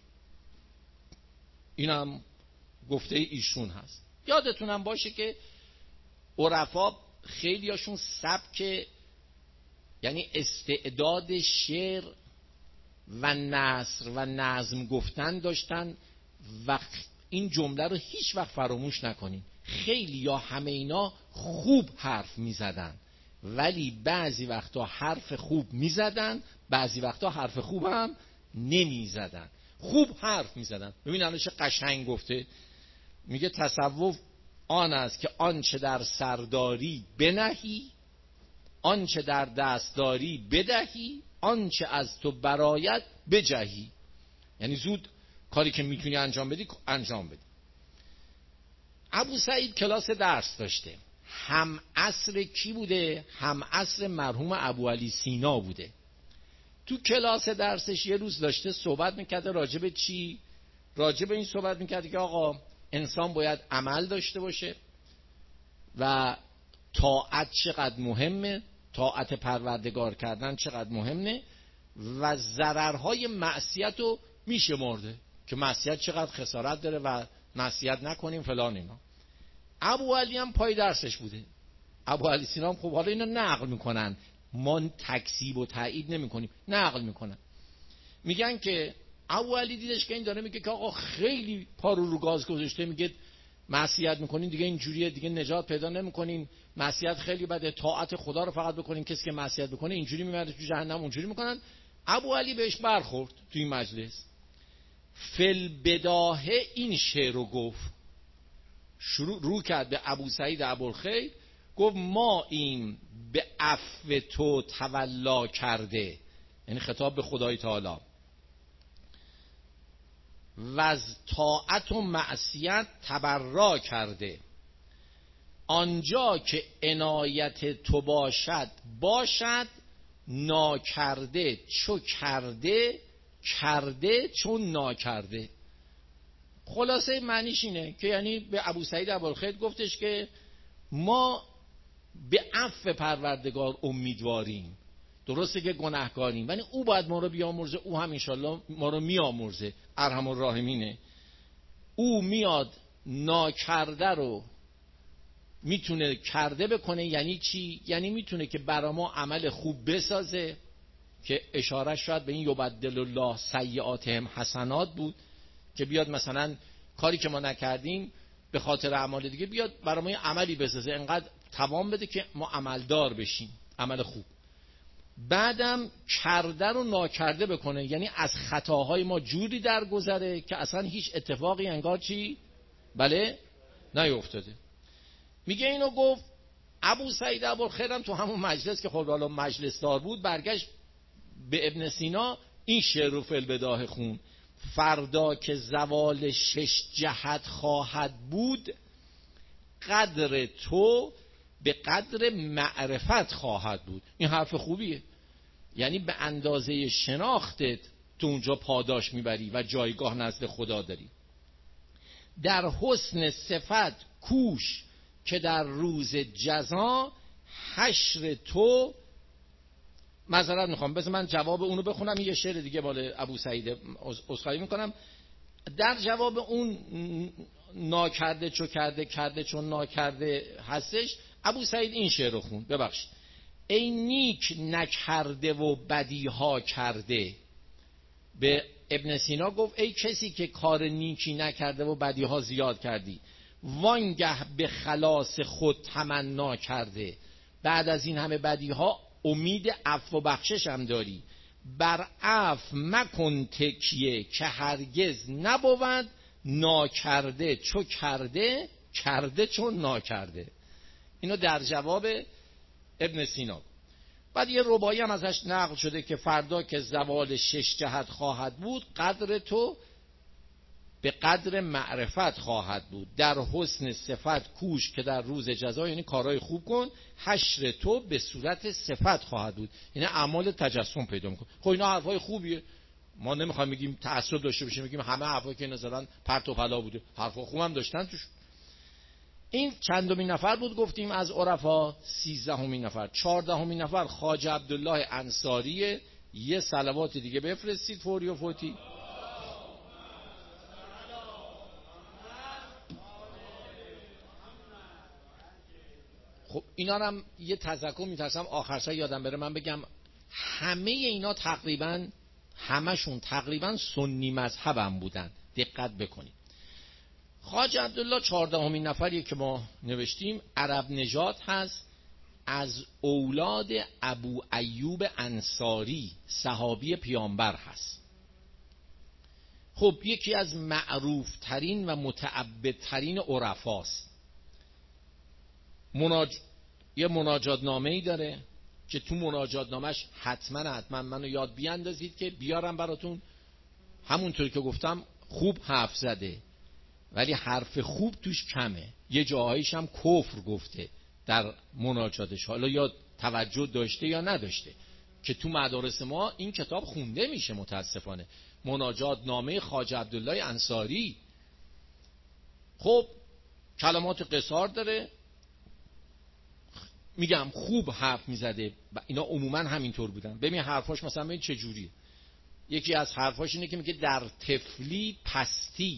اینم گفته ایشون هست. یادتونم باشه که عرفا خیلیاشون سبک، یعنی استعداد شعر و نثر و نظم گفتن داشتن و این جمله رو هیچ وقت فراموش نکنین. خیلی یا همه اینا خوب حرف می زدن، ولی بعضی وقتا حرف خوب می زدن، بعضی وقتا حرف خوب هم نمی زدن. خوب حرف می زدن. ببین الان چه قشنگ گفته. میگه تصوف آن است که آنچه در سرداری بنهی، آنچه در دستداری بدهی، آنچه از تو برآید بجهی. یعنی زود کاری که میتونی انجام بدی انجام بدی. ابو سعید کلاس درس داشته. هم عصر کی بوده؟ هم عصر مرحوم ابو علی سینا بوده. تو کلاس درسش یه روز داشته صحبت میکرده راجع به چی؟ راجع به این صحبت میکرده که آقا انسان باید عمل داشته باشه و طاعت چقدر مهمه، طاعت پروردگار کردن چقدر مهمه و ضررهای معصیت رو میشه مرده که معصیت چقدر خسارت داره و معصیت نکنیم فلان اینا. ابو علی هم پای درسش بوده. ابو علی سینا هم خب حالا اینا نقل میکنن، ما تکذیب و تایید نمیکنیم، نقل میکنن. میگن که ابو علی دیدش که این داره میگه که آقا خیلی پا رو رو گاز گذاشته، میگه معصیت میکنین دیگه اینجوریه، دیگه نجات پیدا نمیکنین، معصیت خیلی بده، طاعت خدا رو فقط بکنین، کسی که معصیت بکنه اینجوری میمره تو جهنم، اونجوری میکنن. ابو علی بهش برخورد تو این مجلس، فل بداهه این شعر رو گفت، شروع رو کرد به ابو سعید ابوالخیر، گفت ما این به عفو تو تولا کرده، یعنی خطاب به خدای تعالی، و از طاعت و معصیت تبرا کرده، آنجا که عنایت تو باشد باشد، ناکرده چو کرده، کرده چون ناکرده. خلاصه معنیش اینه که یعنی به ابو سعید ابوالخیر گفتش که ما به عفو پروردگار امیدواریم، درسته که گناهکاریم ولی او باید ما رو بیامرزه، او هم انشالله ما رو میامرزه، ارحم الراحمینه. او میاد ناکرده رو میتونه کرده بکنه. یعنی چی؟ یعنی میتونه که برا ما عمل خوب بسازه که اشاره شاید به این یبدل الله سیئاتهم حسنات بود، که بیاد مثلا کاری که ما نکردیم به خاطر اعمال دیگه بیاد برای ما عملی بسازه، انقدر توان بده که ما عملدار بشیم، عمل خوب. بعدم کرده رو ناکرده بکنه، یعنی از خطاهای ما جوری درگذره که اصلا هیچ اتفاقی انگار چی؟ بله نیفتاده. میگه اینو گفت ابو سعید ابوالخیر هم تو همون مجلس که خود حالا مجلس دار بود برگشت به ابن سینا این شعر رو فی البداهه خون: فردا که زوال شش جهت خواهد بود، قدر تو به قدر معرفت خواهد بود. این حرف خوبیه، یعنی به اندازه شناختت تو اونجا پاداش میبری و جایگاه نزد خدا داری. در حسن صفت کوش که در روز جزا، حشر تو. معذرت میخوام، بذار من جواب اونو بخونم، یه شعر دیگه مال ابو سعید عذرخواهی میکنم. در جواب اون ناکرده چو کرده، کرده چون ناکرده هستش، ابو سعید این شعر رو خوند. ببخشید: ای نیک نکرده و بدیها کرده. به ابن سینا گفت ای کسی که کار نیکی نکرده و بدیها زیاد کردی، وانگه به خلاص خود تمنا کرده. بعد از این همه بدیها امید عفو و بخشش هم داری. بر عفو مکن تکیه که هرگز نبود، ناکرده چو کرده، کرده چون ناکرده. اینو در جواب ابن سینا. بعد یه ربایی هم ازش نقل شده که فردا که زوال شش جهت خواهد بود، قدر تو به قدر معرفت خواهد بود. در حسن صفت کوش که در روز جزا، یعنی کارهای خوب کن، حشر تو به صورت صفت خواهد بود، یعنی اعمال تجسم پیدا میکن. خب اینا حرفای خوبیه، ما نمیخوایم بگیم تعصب داشته باشیم بگیم همه حرفایی که نظرن پرت و پلا بوده، حرفا خوب هم داشتن توش. این چندمین نفر بود گفتیم از عرفا؟ سیزدهمین نفر. چهاردهمین نفر خواجه عبدالله انصاری. یه صلوات دیگه بفرستید فوری و فوتی. خب اینا هم یه تذکر میترسم آخر سر یادم بره من بگم، همه اینا تقریبا همشون تقریبا سنی مذهب هم بودن. دقت بکنید. خواجه عبدالله چهاردهمین نفریه که ما نوشتیم، عرب نژاد هست، از اولاد ابو ایوب انصاری صحابی پیامبر هست. خب یکی از معروف ترین و متعبد ترین عرفاست. مناج... یه مناجات نامه‌ای داره که تو مناجات نامش حتما حتما منو یاد بیاندازید که بیارم براتون. همونطور که گفتم خوب حرف زده ولی حرف خوب توش کمه، یه جاهایش هم کفر گفته در مناجاتش، حالا یا توجه داشته یا نداشته، که تو مدارس ما این کتاب خونده میشه متاسفانه. مناجات نامه خواجه عبدالله انصاری. خب کلمات قصار داره، میگم خوب حرف میزده. اینا عموما همینطور بودن. ببین حرفاش مثلا ببین چه جوریه. یکی از حرفاش اینه که میگه در طفلی پستی،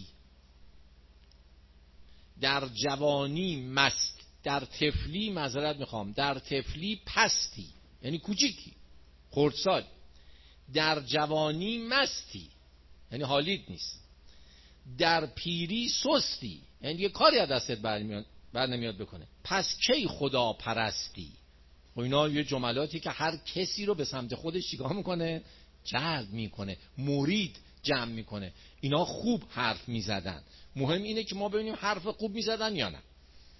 در جوانی مست، در طفلی معذرت میخوام در طفلی پستی یعنی کوچیکی خردسال، در جوانی مستی یعنی حالیت نیست، در پیری سستی یعنی یه کاری از دستت برمیاد بر نمیاد بکنه، پس کی خدا پرستی. و اینا یه جملاتی که هر کسی رو به سمت خودش چیکار میکنه؟ جلب میکنه، مرید جمع میکنه. اینا خوب حرف میزدن. مهم اینه که ما ببینیم حرف خوب میزدن یا نه.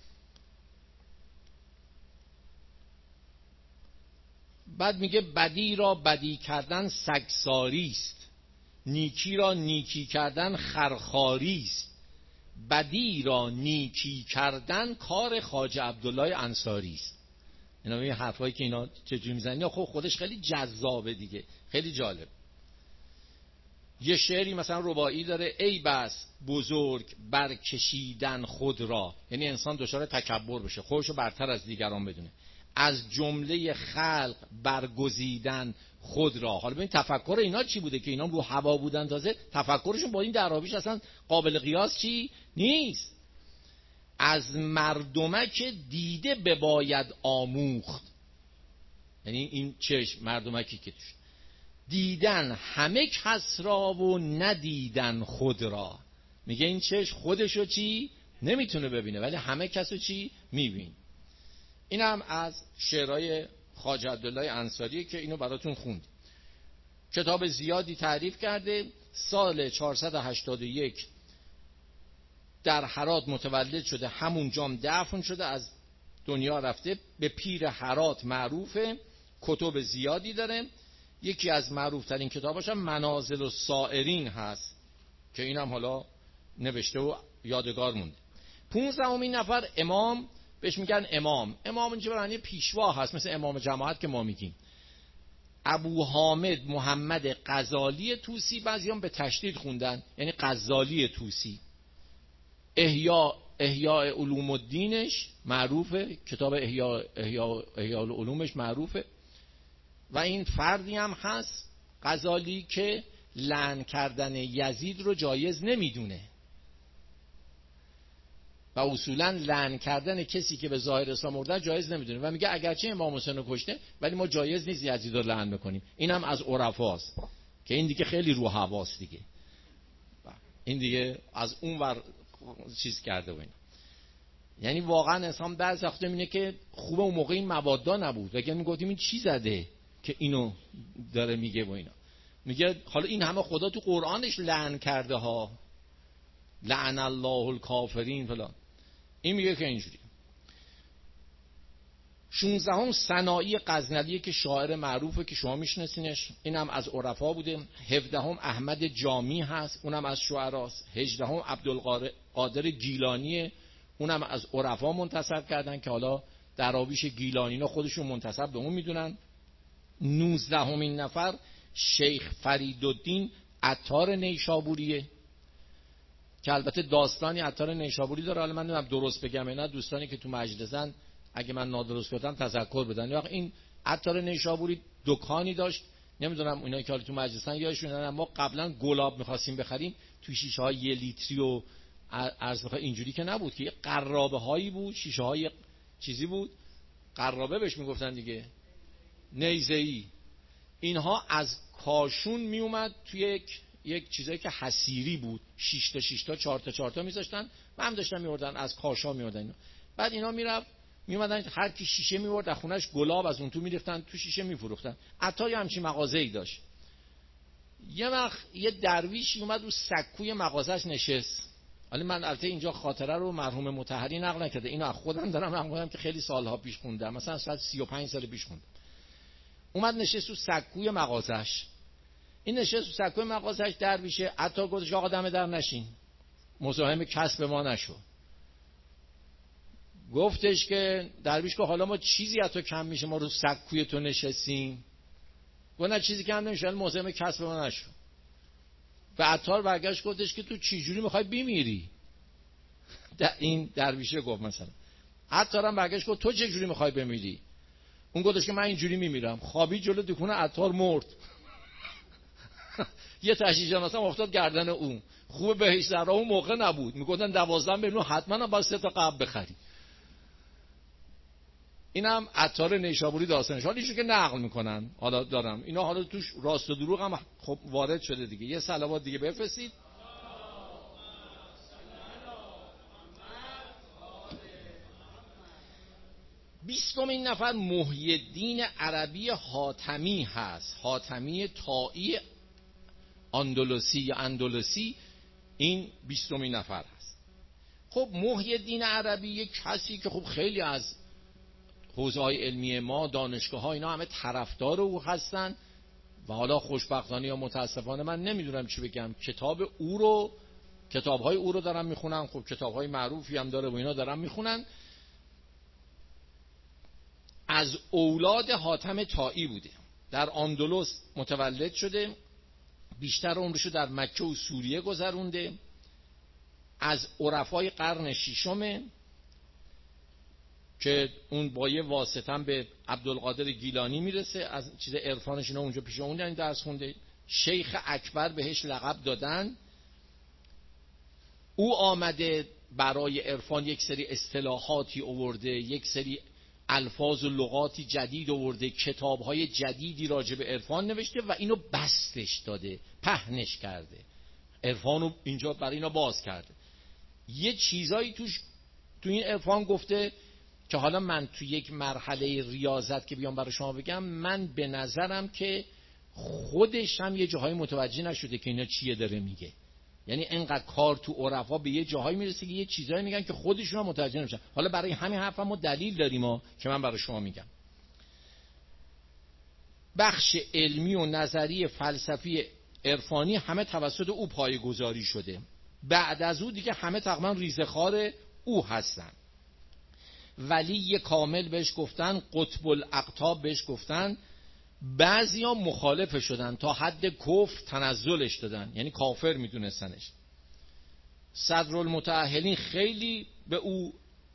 بعد میگه بدی را بدی کردن سگساری است، نیکی را نیکی کردن خرخاری است، بدی را نیکی کردن کار خواجه عبدالله انصاری است. اینا این حرفایی که اینا چجوری میزنن خب خودش خیلی جذابه دیگه، خیلی جالب. یه شعری مثلا رباعی داره، ای بس بزرگ برکشیدن خود را، یعنی انسان دچار تکبر بشه، خودشو برتر از دیگران بدونه، از جمله خلق برگزیدن خود را. حالا ببین تفکر اینا چی بوده که اینا رو هوا بودن، تازه تفکرشون با این درابیش اصلا قابل قیاس چی نیست. از مردمک دیده بباید آموخت، یعنی این چشم مردمکی که توش دیدن همه کس را و ندیدن خود را. میگه این چشم خودشو چی نمیتونه ببینه ولی همه کسو چی میبین. این هم از شعرهای خواجه عبدالله انصاریه که اینو براتون خوند. کتاب زیادی تعریف کرده. سال چهارصد و هشتاد و یک در هرات متولد شده، همون جام دفن شده، از دنیا رفته. به پیر هرات معروفه، کتب زیادی داره. یکی از معروف ترین کتاباش هم منازل السائرین هست که اینم حالا نوشته و یادگار مونده. پونزدهمین نفر امام، بهش میگن امام. امام اینجا برای پیشوا هست، مثل امام جماعت که ما میگیم. ابو حامد محمد غزالی طوسی، بعضیام به تشدید خوندن یعنی غزالی طوسی. احیا احیاء علوم الدینش معروفه، کتاب احیاء احیاء احیاء العلومش معروفه. و این فردی هم هست غزالی که لعن کردن یزید رو جایز نمیدونه و اصولا لعن کردن کسی که به ظاهر اسلام مرده جایز نمیدونه و میگه اگرچه امام حسین رو کشته ولی ما جایز نیست یزید رو لعن بکنیم. این هم از عرفاست که این دیگه خیلی رو حواس دیگه، این دیگه از اون ور چیز کرده و اینا. یعنی واقعا انسان بعضی وقتا میینه که خوبه اون موقع این مبادا نبود، وگرنه میگفتیم این چی زده که اینو داره میگه و اینا. میگه حالا این همه خدا تو قرآنش لعن کرده ها، لعن الله الکافرین فلان. این میگه که اینجوری. شانزدهم سنایی غزنوی که شاعر معروفه که شما میشناسینش، اینم از عرفا بوده. هفدهم احمد جامی هست، اونم از شعراست. هجدهم عبدالقادر گیلانی، اونم از عرفا منتسب کردن که حالا دراویش گیلانینا خودشون منتسب به اون میدونن. نوزدهمین نفر شیخ فریدالدین عطار نیشابوریه که البته داستانی عطار نیشابوری داره، حالا من نمیدونم درست بگم نه، دوستانی که تو مجلسن اگه من نادرست گفتم تذکر بدن. یا این عطار نیشابوری دکانی داشت، نمیدونم اونایی که حالا تو مجلسن یادشون نه، ما قبلا گلاب می‌خواستیم بخریم تو شیشه های یه لیتری و ارز بخواه اینجوری که نبود که یه قرابه هایی بود، شیشه های چیزی بود، قرابه بهش میگفتن دیگه، نیزه‌ای. اینها از کاشون میومد توی یک یک چیزایی که حصیری بود، شش تا شش تا چهار تا چهار تا میذاشتن، من داشتم میوردن از کاشا میوردن اینا. بعد اینا میرفت میومدن هر کی شیشه میورد از خونش گلاب از اون تو میریختن تو شیشه میفروختن. عطا یه همچین مغازه‌ای داشت. یه وقت یه درویشی اومد رو سکوی مغازش نشست. حالا من البته اینجا خاطره رو مرحوم مطهری نقل نکرده، اینو از خودم دارم نقل می‌کنم که خیلی سالها پیش خوندم، مثلا شاید سی و پنج سال پیش خوندم. اومد نشست رو سکوی مغازش. این نشست رو سکوی مغازش درویشه، عطا گفتش آقا دم در نشین، مزاحم کسب ما نشو. گفتش که درویش که حالا ما چیزی از تو کم میشه، ما رو سکوی تو نشستیم. گفت نه چیزی کم نمیشه، مزاحم کسب ما نشو. به عطار برگشت گفتش که تو چی جوری میخوای بمیری؟ در این درویشه گفت مثلا. عطارم برگشت گفت تو چه جوری میخوای بمیری؟ اون گفتش که من اینجوری میمیرم. خوابی جلو دکون عطار مرد. یه تشییع مثلا افتاد گردن اون. خوب بهش در اون موقع نبود، میگفتن دوازده میلیون حتما با سه تا قبل بخری. اینم عطار نیشابوری داستانش. حالا ایشون که نقل میکنن، حالا دارم اینا، حالا توش راست و دروغ هم خب وارد شده دیگه. یه صلوات دیگه بفرستید. بیستمین نفر محی الدین عربی حاتمی هست، حاتمی طائی اندلسی یا اندلسی، این بیستمین نفر هست. خب محی الدین عربی یک کسی که خب خیلی از حوزه‌های علمی ما، دانشگاه ها اینا همه طرفدار او هستن و حالا خوشبختانه یا متاسفانه من نمیدونم چی بگم، کتاب او رو کتاب‌های او رو دارن میخونن. خب کتاب‌های معروفی هم داره و اینا دارن میخونن. از اولاد حاتم طائی بوده، در اندلس متولد شده، بیشتر عمرشو در مکه و سوریه گذرونده، از عرفای قرن ششم که اون با یه واسطه به عبدالقادر گیلانی میرسه، از چیز عرفانش اینا اونجا پیش اون درس خونده. شیخ اکبر بهش لقب دادن. او آمده برای عرفان یک سری اصطلاحاتی آورده، یک سری الفاظ و لغاتی جدید آورده، کتاب‌های جدیدی راجع به عرفان نوشته و اینو بستش داده، پهنش کرده، عرفانو اینجا برای اینا باز کرده. یه چیزایی توش تو این عرفان گفته که حالا من تو یک مرحله ریاضت که بیام برای شما بگم، من به نظرم که خودش هم یه جاهای متوجه نشده که اینا چیه داره میگه. یعنی انقدر کار تو عرفا به یه جاهایی میرسه که یه چیزایی میگن که خودشون هم متوجه نمیشن. حالا برای همین حرف ما دلیل داریم ما که من برای شما میگم. بخش علمی و نظری فلسفی عرفانی همه توسط او پایه‌گذاری شده. بعد از او دیگه همه تقریبا ریزخوار او هستن. ولی کامل بهش گفتن، قطب الاقطاب بهش گفتن. بعضیا مخالف شدن، تا حد کفر تنزلش دادن، یعنی کافر میدونستنش. صدرالمتأهلین خیلی به او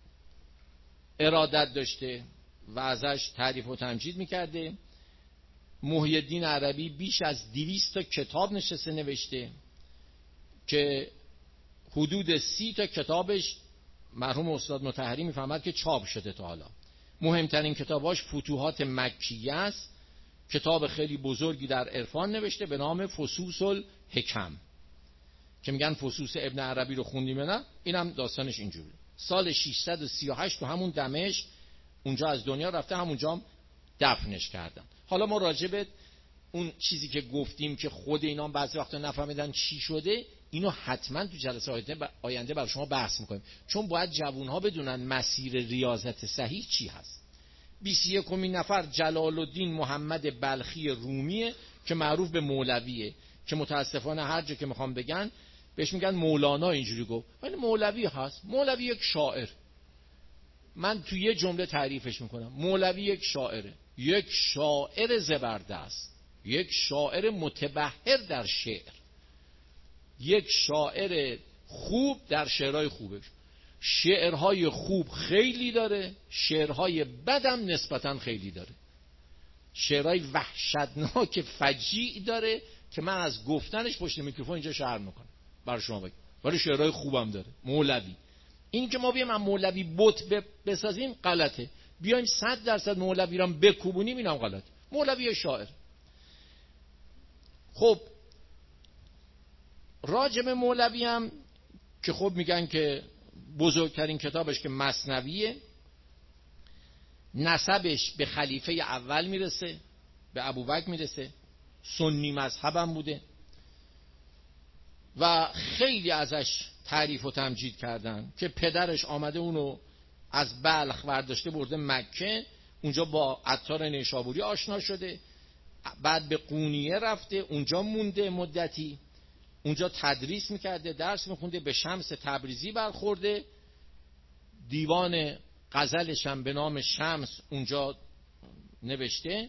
ارادت داشته و ازش تعریف و تمجید میکرده. محی الدین عربی بیش از دویست تا کتاب نشسته نوشته که حدود سی تا کتابش مرحوم استاد مطهری میفهمد که چاپ شده تا حالا. مهمترین کتاباش فتوحات مکیه است، کتاب خیلی بزرگی در عرفان نوشته به نام فصوص الحکم که میگن فصوص ابن عربی رو خوندیم نه، اینم داستانش اینجوری. سال ششصد و سی و هشت تو همون دمشق اونجا از دنیا رفته، همونجا هم دفنش کردن. حالا ما راجبت اون چیزی که گفتیم که خود اینا بعضی وقتا نفهمیدن چی شده، اینو حتما تو جلسه آینده برای شما بحث میکنیم، چون باید جوانها بدونن مسیر ریاضت صحیح چی هست. بیست و یکمین نفر جلال الدین محمد بلخی رومیه که معروف به مولویه، که متاسفانه هر جا که میخوام بگن بهش میگن مولانا اینجوری گفت، ولی مولوی هست. مولوی یک شاعر، من توی یه جمله تعریفش میکنم، مولوی یک شاعره، یک شاعر زبردست، یک شاعر متبحر در شعر، یک شاعر خوب در شعرهای خوبش. شعرهای خوب خیلی داره، شعرهای بدم نسبتا خیلی داره، شعرهای وحشتناک فجیع داره که من از گفتنش پشت میکروفون اینجا شرم میکنم برای شما بگم، ولی شعرهای خوبم داره مولوی. این که ما بیایم از مولوی بت بسازیم غلطه، بیایم صد درصد مولوی رو بکوبونیم اینم غلطه. مولوی شاعر. خب راجب مولوی هم که خب میگن که بزرگترین کتابش که مثنویه، نسبش به خلیفه اول میرسه، به ابوبکر میرسه، سنی مذهبم بوده و خیلی ازش تعریف و تمجید کردن که پدرش آمده اونو از بلخ برداشته برده مکه، اونجا با عطار نیشابوری آشنا شده، بعد به قونیه رفته، اونجا مونده مدتی، اونجا تدریس میکرده، درس میخونده، به شمس تبریزی برخورده، دیوان غزلش هم به نام شمس اونجا نوشته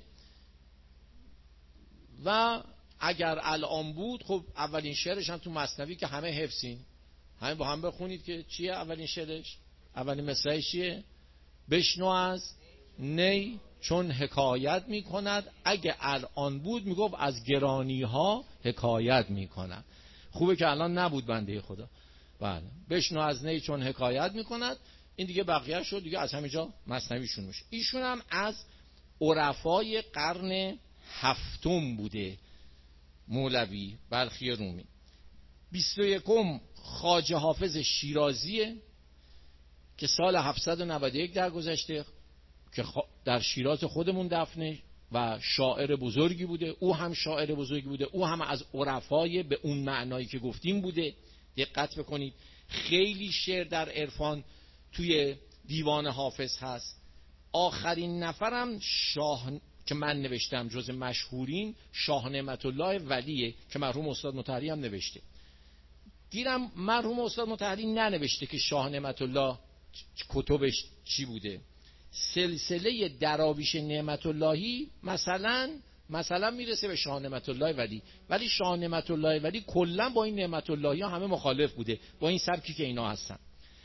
و اگر الان بود خب اولین شعرش هم تو مثنوی که همه حفظین، همه با هم بخونید که چیه اولین شعرش، اولین مصرعش چیه؟ بشنو از نی چون حکایت میکند، اگه الان بود میگفت از گرانی ها حکایت میکند. خوبه که الان نبود بنده خدا. بله، بشنو از نی چون حکایت میکند. این دیگه بقیه شد دیگه، از همینجا مثنویشون میشه. ایشون هم از عرفای قرن هفتم بوده، مولوی بلخی رومی. بیست و یکم خواجه حافظ شیرازیه که سال هفتصد و نود و یک درگذشته، که در شیراز خودمون دفنه و شاعر بزرگی بوده. او هم شاعر بزرگی بوده، او هم از عرفای به اون معنایی که گفتیم بوده. دقت بکنید خیلی شعر در عرفان توی دیوان حافظ هست. آخرین نفرم شاه که من نوشتم جز مشهورین شاه نعمت الله ولیه که مرحوم استاد مطهری هم نوشته. گیرم مرحوم استاد مطهری ننوشته که شاه نعمت الله کتبش چی بوده. سلسله دراویش نعمت اللهی مثلا مثلا میرسه به شاه نعمت الله ولی، ولی شاه نعمت الله ولی کلا با این نعمت اللهی ها همه مخالف بوده، با این سبکی که اینا هستن.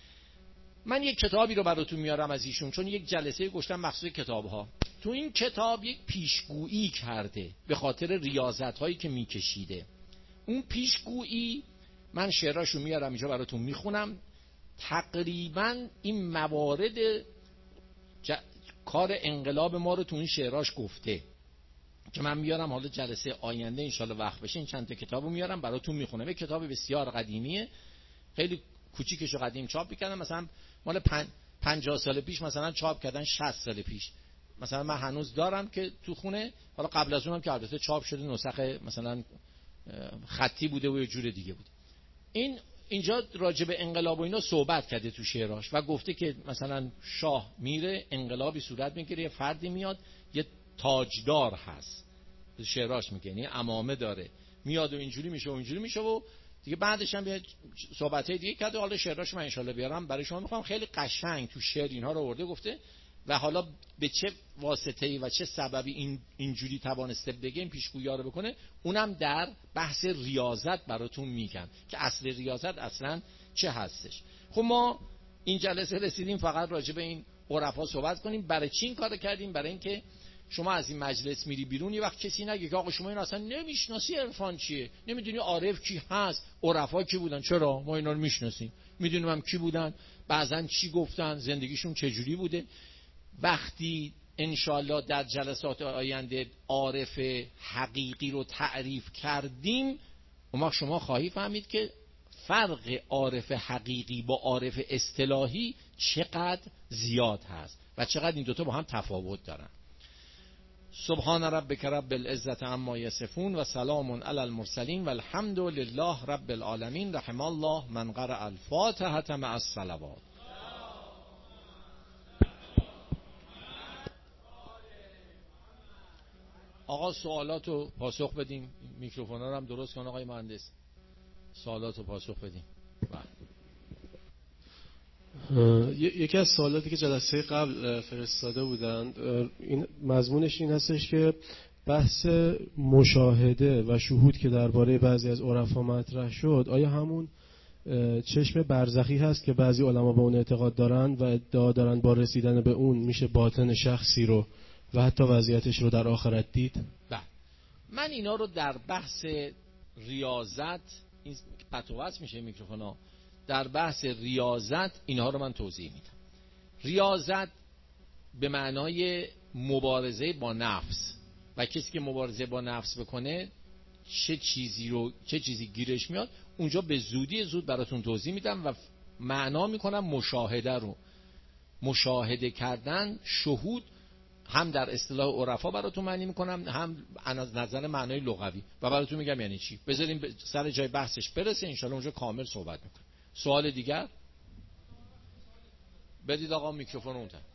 من یک کتابی رو براتون میارم از ایشون، چون یک جلسه گشتم مخصوص کتاب ها. تو این کتاب یک پیشگویی کرده به خاطر ریاضت هایی که میکشیده. اون پیشگویی من شعراشو میارم اینجا براتون میخونم. تقریبا این موارد ج... کار انقلاب ما رو تو این شعراش گفته که من میارم حالا جلسه آینده انشالله وقت بشه این چند تا کتابو میارم براتون میخونم. یک کتاب بسیار قدیمیه، خیلی کوچیکش رو قدیم چاپ میکردن، مثلا مال پن... پنجاه سال پیش مثلا چاپ کردن، شصت سال پیش مثلا من هنوز دارم که تو خونه. حالا قبل از اونم که البته چاپ شده نسخ مثلا خطی بوده و یه جور دیگه بوده. این اینجا راجع به انقلاب و اینا صحبت کرده تو شعراش و گفته که مثلا شاه میره، انقلابی صورت میگیره، یه فردی میاد یه تاجدار هست، شعراش میگه یعنی عمامه داره، میاد و اینجوری میشه و اینجوری میشه و دیگه بعدش هم یه صحبتای دیگه کرده. حالا شعراش من ان شاءالله بیارم برای شما میخوام. خیلی قشنگ تو شعر اینها رو آورده گفته و حالا به چه واسطه‌ای و چه سببی این اینجوری توانسته بگه این پیشگویی رو بکنه، اونم در بحث ریاضت براتون میگم که اصل ریاضت اصلا چه هستش. خب ما این جلسه رسیدیم فقط راجع به این عرفا صحبت کنیم. برای چی این کارو کردیم؟ برای اینکه شما از این مجلس میری بیرون یه وقت کسی نگه که آقا شما این اصلا نمیشناسی عرفان چیه، نمیدونی عارف کی هست، عرفا کی بودن. چرا؟ ما اینا رو میشناسیم، میدونیم هم کی بودن، بعضن چی گفتن، زندگیشون چجوری بوده. وقتی انشالله در جلسات آینده عارف حقیقی رو تعریف کردیم اما شما خواهی فهمید که فرق عارف حقیقی با عارف اصطلاحی چقدر زیاد هست و چقدر این دوتا با هم تفاوت دارن. سبحان ربک رب العزة عما یصفون و سلام علی المرسلین و الحمد لله رب العالمین. رحم الله من قرأ الفاتحة مع الصلوات. آقا سوالاتو پاسخ بدیم. میکروفونا رو هم درست کن آقای مهندس، سوالاتو پاسخ بدیم. یکی از سوالاتی که جلسه قبل فرستاده بودند این مضمونش این هستش که بحث مشاهده و شهود که درباره بعضی از عرفا مطرح شد، آیا همون چشم برزخی هست که بعضی علما به اون اعتقاد دارند و ادعا دارند با رسیدن به اون میشه باطن شخصی رو و حتی وضعیتش رو در آخرت دید؟ بله، من اینا رو در بحث ریاضت، این قطعات میشه میکروفونا، در بحث ریاضت اینها رو من توضیح میدم. ریاضت به معنای مبارزه با نفس و کسی که مبارزه با نفس بکنه چه چیزی رو چه چیزی گیرش میاد، اونجا به زودی زود براتون توضیح میدم و معنا میکنم. مشاهده رو، مشاهده کردن، شهود، هم در اصطلاح عرفا براتون معنی میکنم، هم از نظر معنای لغوی و براتون میگم یعنی چی. بذاریم سر جای بحثش برسه، انشالله اونجا کامل صحبت میکنم. سوال دیگر بدید آقا، میکروفون اون طرف.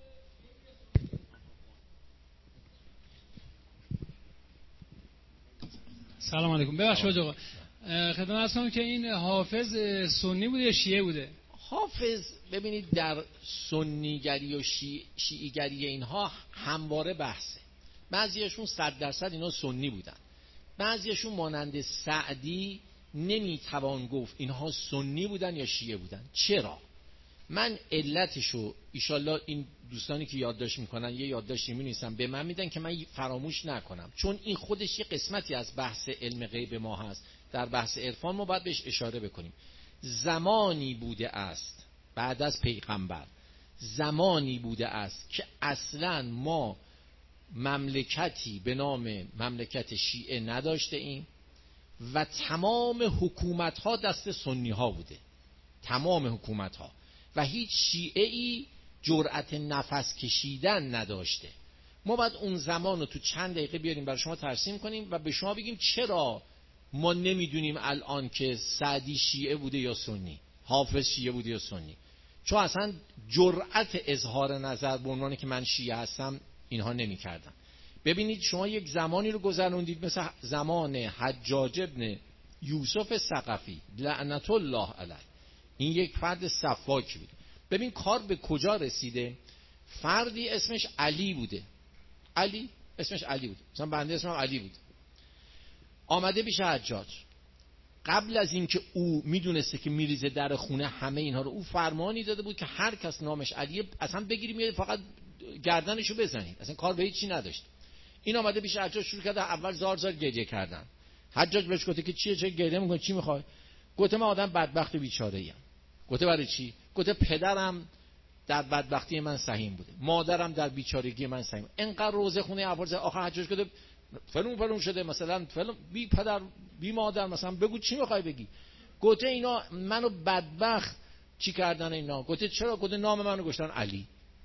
سلام علیکم. ببخشید آقا، خدمت هستم که این حافظ سنی بوده یا شیعه بوده؟ حافظ ببینید در سنیگری و شیع... شیعیگری اینها همواره بحثه. بعضیشون صد درصد اینا سنی بودن، بعضیشون مانند سعدی نمیتوان گفت اینها سنی بودن یا شیعه بودن. چرا؟ من علتشو ایشالله این دوستانی که یادداشت میکنن یه یادداشتی می‌نویسن به من میدن که من فراموش نکنم، چون این خودش یه قسمتی از بحث علم غیب ما هست. در بحث عرفان ما باید بهش اشاره بکنیم. زمانی بوده است بعد از پیغمبر، زمانی بوده است که اصلا ما مملکتی به نام مملکت شیعه نداشته ایم و تمام حکومت ها دست سنی ها بوده، تمام حکومت ها، و هیچ شیعه ای جرأت نفس کشیدن نداشته. ما باید اون زمان رو تو چند دقیقه بیاریم برای شما ترسیم کنیم و به شما بگیم چرا ما نمیدونیم الان که سعدی شیعه بوده یا سنی، حافظ شیعه بوده یا سنی. چون اصلا جرأت اظهار نظر به عنوان که من شیعه هستم اینها نمی‌کردن. ببینید شما یک زمانی رو گذروندید مثل زمان حجاج ابن یوسف ثقفی لعنت الله علیه. این یک فرد سفاکی بود. ببین کار به کجا رسیده. فردی اسمش علی بوده، علی اسمش علی بود، مثلا بنده اسمم علی بود، آمده پیش حجاج. قبل از اینکه او میدونسته که میریزه در خونه همه اینها رو، او فرمانی داده بود که هر کس نامش علیه اصلا بگیری میاد فقط گردنشو بزنید، اصلا کار به هیچ چی نداشت. این آمده پیش حجاج شروع کرده اول زار زار گریه کردن. حجاج بهش گفته که چیه، چه گریه میکنی، چی میخوای؟ گفته من آدم بدبخت و بیچاره ایم. گفته برای چی؟ گفته پدرم در بدبختی من سهیم بوده، مادرم در بیچارگی من سهیم. اینقدر روزه خونه اول آخر حجاج گفته فلان فلان شده، مثلا فلان بی پدر بی مادر، مثلا بگو چی میخوای بگی. گفته اینا منو بدبخت چی کردن اینا؟ گفته چرا؟ گفته نام منو گذاشتن علی.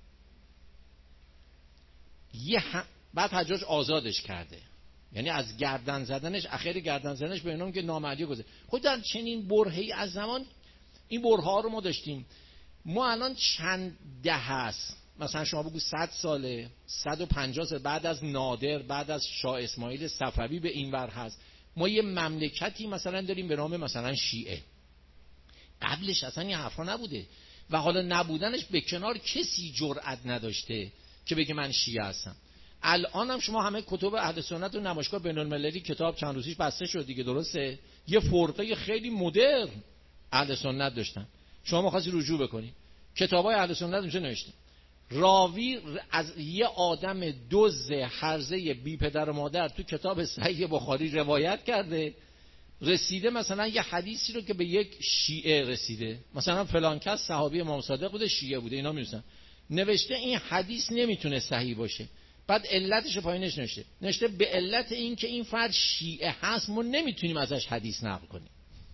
یه هم... بعد حجاج آزادش کرده، یعنی از گردن زدنش، اخیر گردن زدنش به اینام که نام علی گذاشته. خود در چنین برهه‌ای از زمان این برهه‌ها رو ما داشتیم. ما الان چند ده هست، مثلا شما بگو صد ساله، صد و پنجاه سال بعد از نادر، بعد از شاه اسماعیل صفوی به این ور هست، ما یه مملکتی مثلا داریم به نام مثلا شیعه. قبلش اصلا این حرفا نبوده و حالا نبودنش به کنار کسی جرئت نداشته که بگه من شیعه هستم. الان هم شما همه کتب اهل سنت و نمایشگاه بین‌المللی کتاب چند روزیش بسته شد دیگه، درسته؟ یه فرقه خیلی مدرن اهل سنت داشتن، شما می‌خواستی رجوع بکنی کتابای اهل سنت اونجا نوشته راوی از یه آدم دزد هرزه بی پدر و مادر تو کتاب صحیح بخاری روایت کرده، رسیده مثلا یه حدیثی رو که به یک شیعه رسیده، مثلا فلان کس صحابی امام صادق بوده شیعه بوده، اینا می‌دونن، نوشته این حدیث نمیتونه صحیح باشه، بعد علتش پایینش نوشته نوشته به علت این که این فرد شیعه هست ما نمیتونیم ازش حدیث نقل کنیم.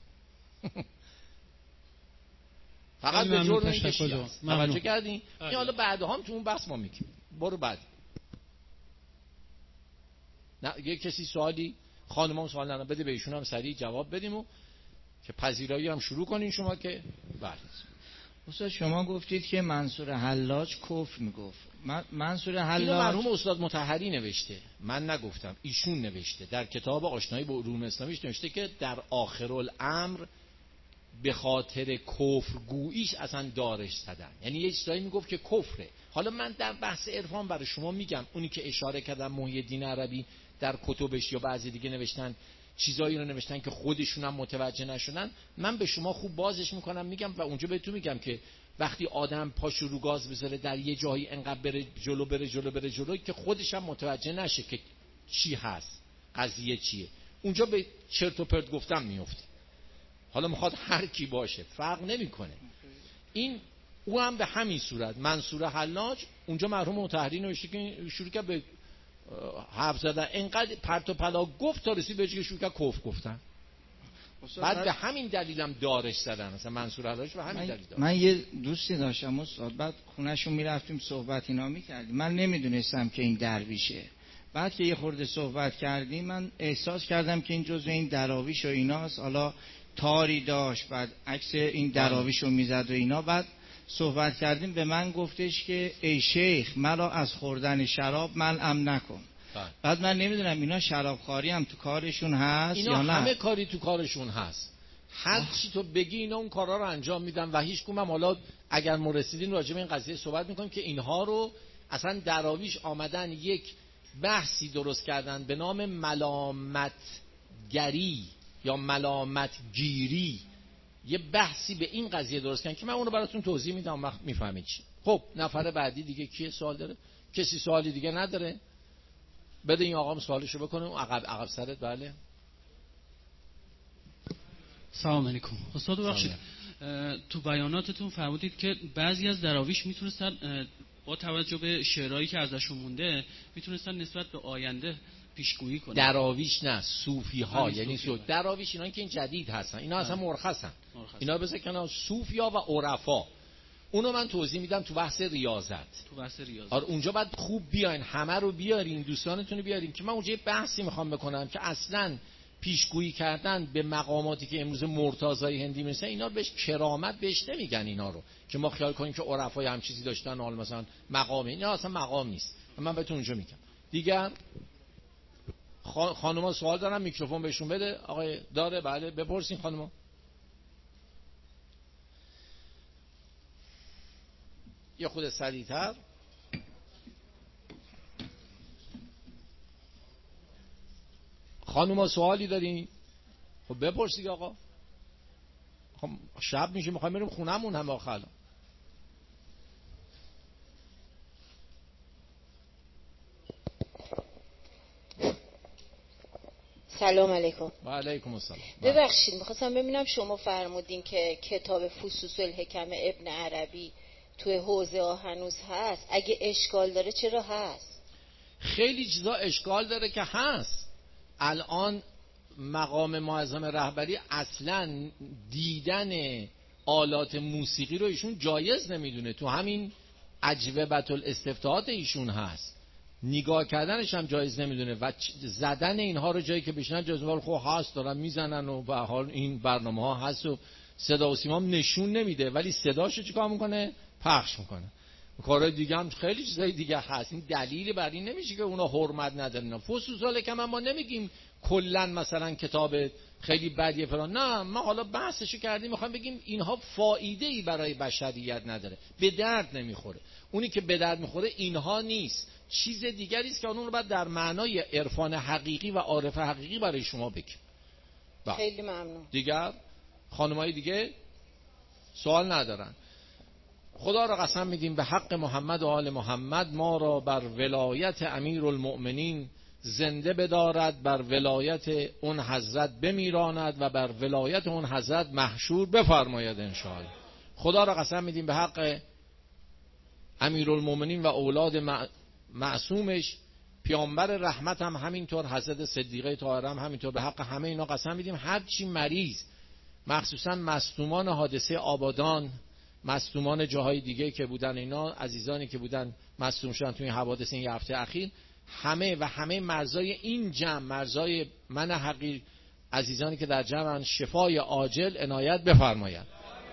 فقط به جرم اینکه شیعه هست. توجه کردین؟ این حالا بعدها هم تو اون بحث ما میگیم. برو بعد. نه یه کسی سوالی، خانمام سوال ندارن بده به ایشون هم سریع جواب بدیم و که پذیرایی هم شروع کنین شما که بله. استاد شما گفتید که منصور حلاج کفر میگفت. منصور حلاج اینو مرحوم استاد مطهری نوشته، من نگفتم، ایشون نوشته در کتاب آشنایی با علوم اسلامیش نوشته که در آخرالامر به خاطر کفر گوییش اصلا دارش زدن، یعنی یه چیزایی میگفت که کفره. حالا من در بحث عرفان برای شما میگم، اونی که اشاره کردم محی الدین عربی در کتبش یا بعضی دیگه نوشتن چیزایی رو نوشتن که خودشون هم متوجه نشدن، من به شما خوب بازش میکنم میگم و اونجا بهتون میگم که وقتی آدم پاشو رو گاز بذاره در یه جایی انقدر بره جلو بره جلو بره جلو که خودش هم متوجه نشه که چی هست، قضیه چیه، اونجا به چرت و پرت گفتم میفته. حالا میخواد هر کی باشه فرق نمیکنه. این او هم به همین صورت منصور حلاج اونجا مرحوم مطهری نوشته که شروع کرد به حرف زدن، انقدر پرت و پلا گفت تا رسید به جایی که شروع کرد کفر گفتن. بعد به همین دلیلم دارش زدن، مثلا منصور حلاج به همین دلیل دارش. من یه دوستی داشتم استاد، بعد خونه‌شون میرفتیم صحبت اینا میکردیم، من نمیدونستم که این درویشه. بعد که یه خورده صحبت کردیم من احساس کردم که این جزء این دراویش و ایناست. حالا تاری داشت، بعد عکس این دراویش رو میزد و اینا. بعد صحبت کردیم به من گفتش که ای شیخ مرا از خوردن شراب منعم نکن. بله. بعد من نمیدونم اینا شرابخواری هم تو کارشون هست اینا یا نه؟ همه کاری تو کارشون هست، هر چی تو بگی اینا اون کارا رو انجام میدن و هیچ کدوم. حالا اگر ما رسیدین راجع به این قضیه صحبت میکنیم که اینها رو اصلا دراویش آمدن یک بحثی درست کردن به نام ملامتگری یا ملامتگیری، یه بحثی به این قضیه درست کردن که من اونو براتون توضیح میدم وقت میفهمید چی. خب نفر بعدی دیگه کیه؟ سوال داره؟ کسی سوالی دیگه نداره؟ بده این آقام سوالشو بکنه. عقب عقب سرت. بله سلام علیکم استاد. ببخشید تو بیاناتتون فرمودید که بعضی از دراویش میتونستن با توجه به شعرهایی که ازشون مونده میتونستن نسبت به آینده پیشگویی کنن. دراویش نه، صوفی ها، یعنی صوفی. دراویش اینا که این جدید هستن، اینا اصلا مرخصن، اینا بذار کنار. صوفیا و عرفا اونو من توضیح میدم تو بحث ریاضت. تو بحث ریاضت آره اونجا باید خوب بیاین، همه رو بیارین، دوستانتون رو بیارین که من اونجا یه بحثی میخوام بکنم که اصلا پیشگویی کردن به مقاماتی که امروز مرتضای هندی میرسن، اینا بهش کرامت بهش نمیگن. اینا رو که ما خیال کنیم که عرفای هم چیزی داشتن، حال مثلا مقام، اینا اصلا مقام نیست. من بهتون اونجا میگم. دیگر خانوما سوال دارن، میکروفون بهشون بده. آقای داره؟ بله بپرسین خانوما. یه خود سریع‌تر. خانوما سوالی دارین؟ خب بپرسید آقا. خب شب میشه میخوایم بریم خونمون هم آخر. سلام علیکم. و علیکم السلام. ببخشید میخواستم ببینم شما فرمودین که کتاب فصوص الحکم ابن عربی توی حوزه ها هنوز هست. اگه اشکال داره چرا هست؟ خیلی چیزا اشکال داره که هست. الان مقام معظم رهبری اصلا دیدن آلات موسیقی رو ایشون جایز نمیدونه. تو همین اجوبت الاستفتاحات ایشون هست، نگاه کردنش هم جایز نمیدونه و زدن اینها رو جایی که بشنن جایز. ولی خب هست، دارن میزنن و به حال این برنامه ها هست و صدا و سیما نشون نمیده ولی صداشو چیکار میکنه؟ پخش میکنه. کارهای دیگه هم خیلی چیزای دیگه هست. این دلیلی بر این نمیشه که اونا حرمت ندارن. فصوص الحکم ما نمیگیم کلا مثلا کتاب خیلی بدیه فلان، نه، ما حالا بحثشو کردیم میخوایم بگیم اینها فایده ای برای بشریت نداره، به درد نمیخوره. اونی که به درد میخوره اینها نیست، چیز دیگری است که اون رو بعد در معنای عرفان حقیقی و عارف حقیقی برای شما بگیم. خیلی ممنون. دیگر خانمای دیگه سوال ندارن. خدا را قسم میدیم به حق محمد و آل محمد ما را بر ولایت امیرالمؤمنین زنده بدارد، بر ولایت اون حضرت بمیراند و بر ولایت اون حضرت محشور بفرماید انشاءالله. خدا را قسم میدیم به حق امیرالمؤمنین و اولاد معصومش، پیامبر رحمت هم همینطور، حضرت صدیقه طاهره هم همینطور، به حق همه اینا قسم میدیم. هر چی مریض، مخصوصا مصدومان حادثه آبادان، مصدومان جاهای دیگه که بودن، اینا عزیزانی که بودن مصدوم شدن توی این حوادث این هفته اخیر، همه و همه مرزای این جمع، مرزای من حقیر، عزیزانی که در جمعن، شفای عاجل عنایت بفرمایند.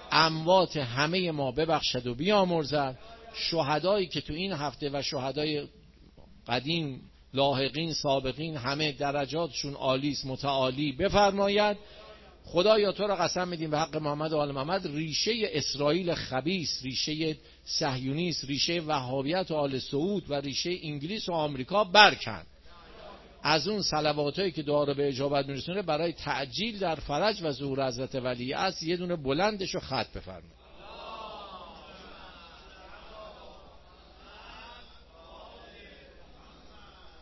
اموات همه ما ببخشد و بیامرزد. شهدایی که تو این هفته و شهدای قدیم، لاحقین، سابقین، همه درجاتشون عالیست، متعالی بفرماید. خدایا تو را قسم میدیم به حق محمد و آل محمد، ریشه اسرائیل خبیث، ریشه صهیونیست، ریشه وهابیت و آل سعود و ریشه انگلیس و آمریکا برکن. از اون صلواتایی که دعا رو به اجابت میرسونه برای تعجیل در فرج و ظهور حضرت ولی است، یه دونه بلندش رو خط بفرمایید.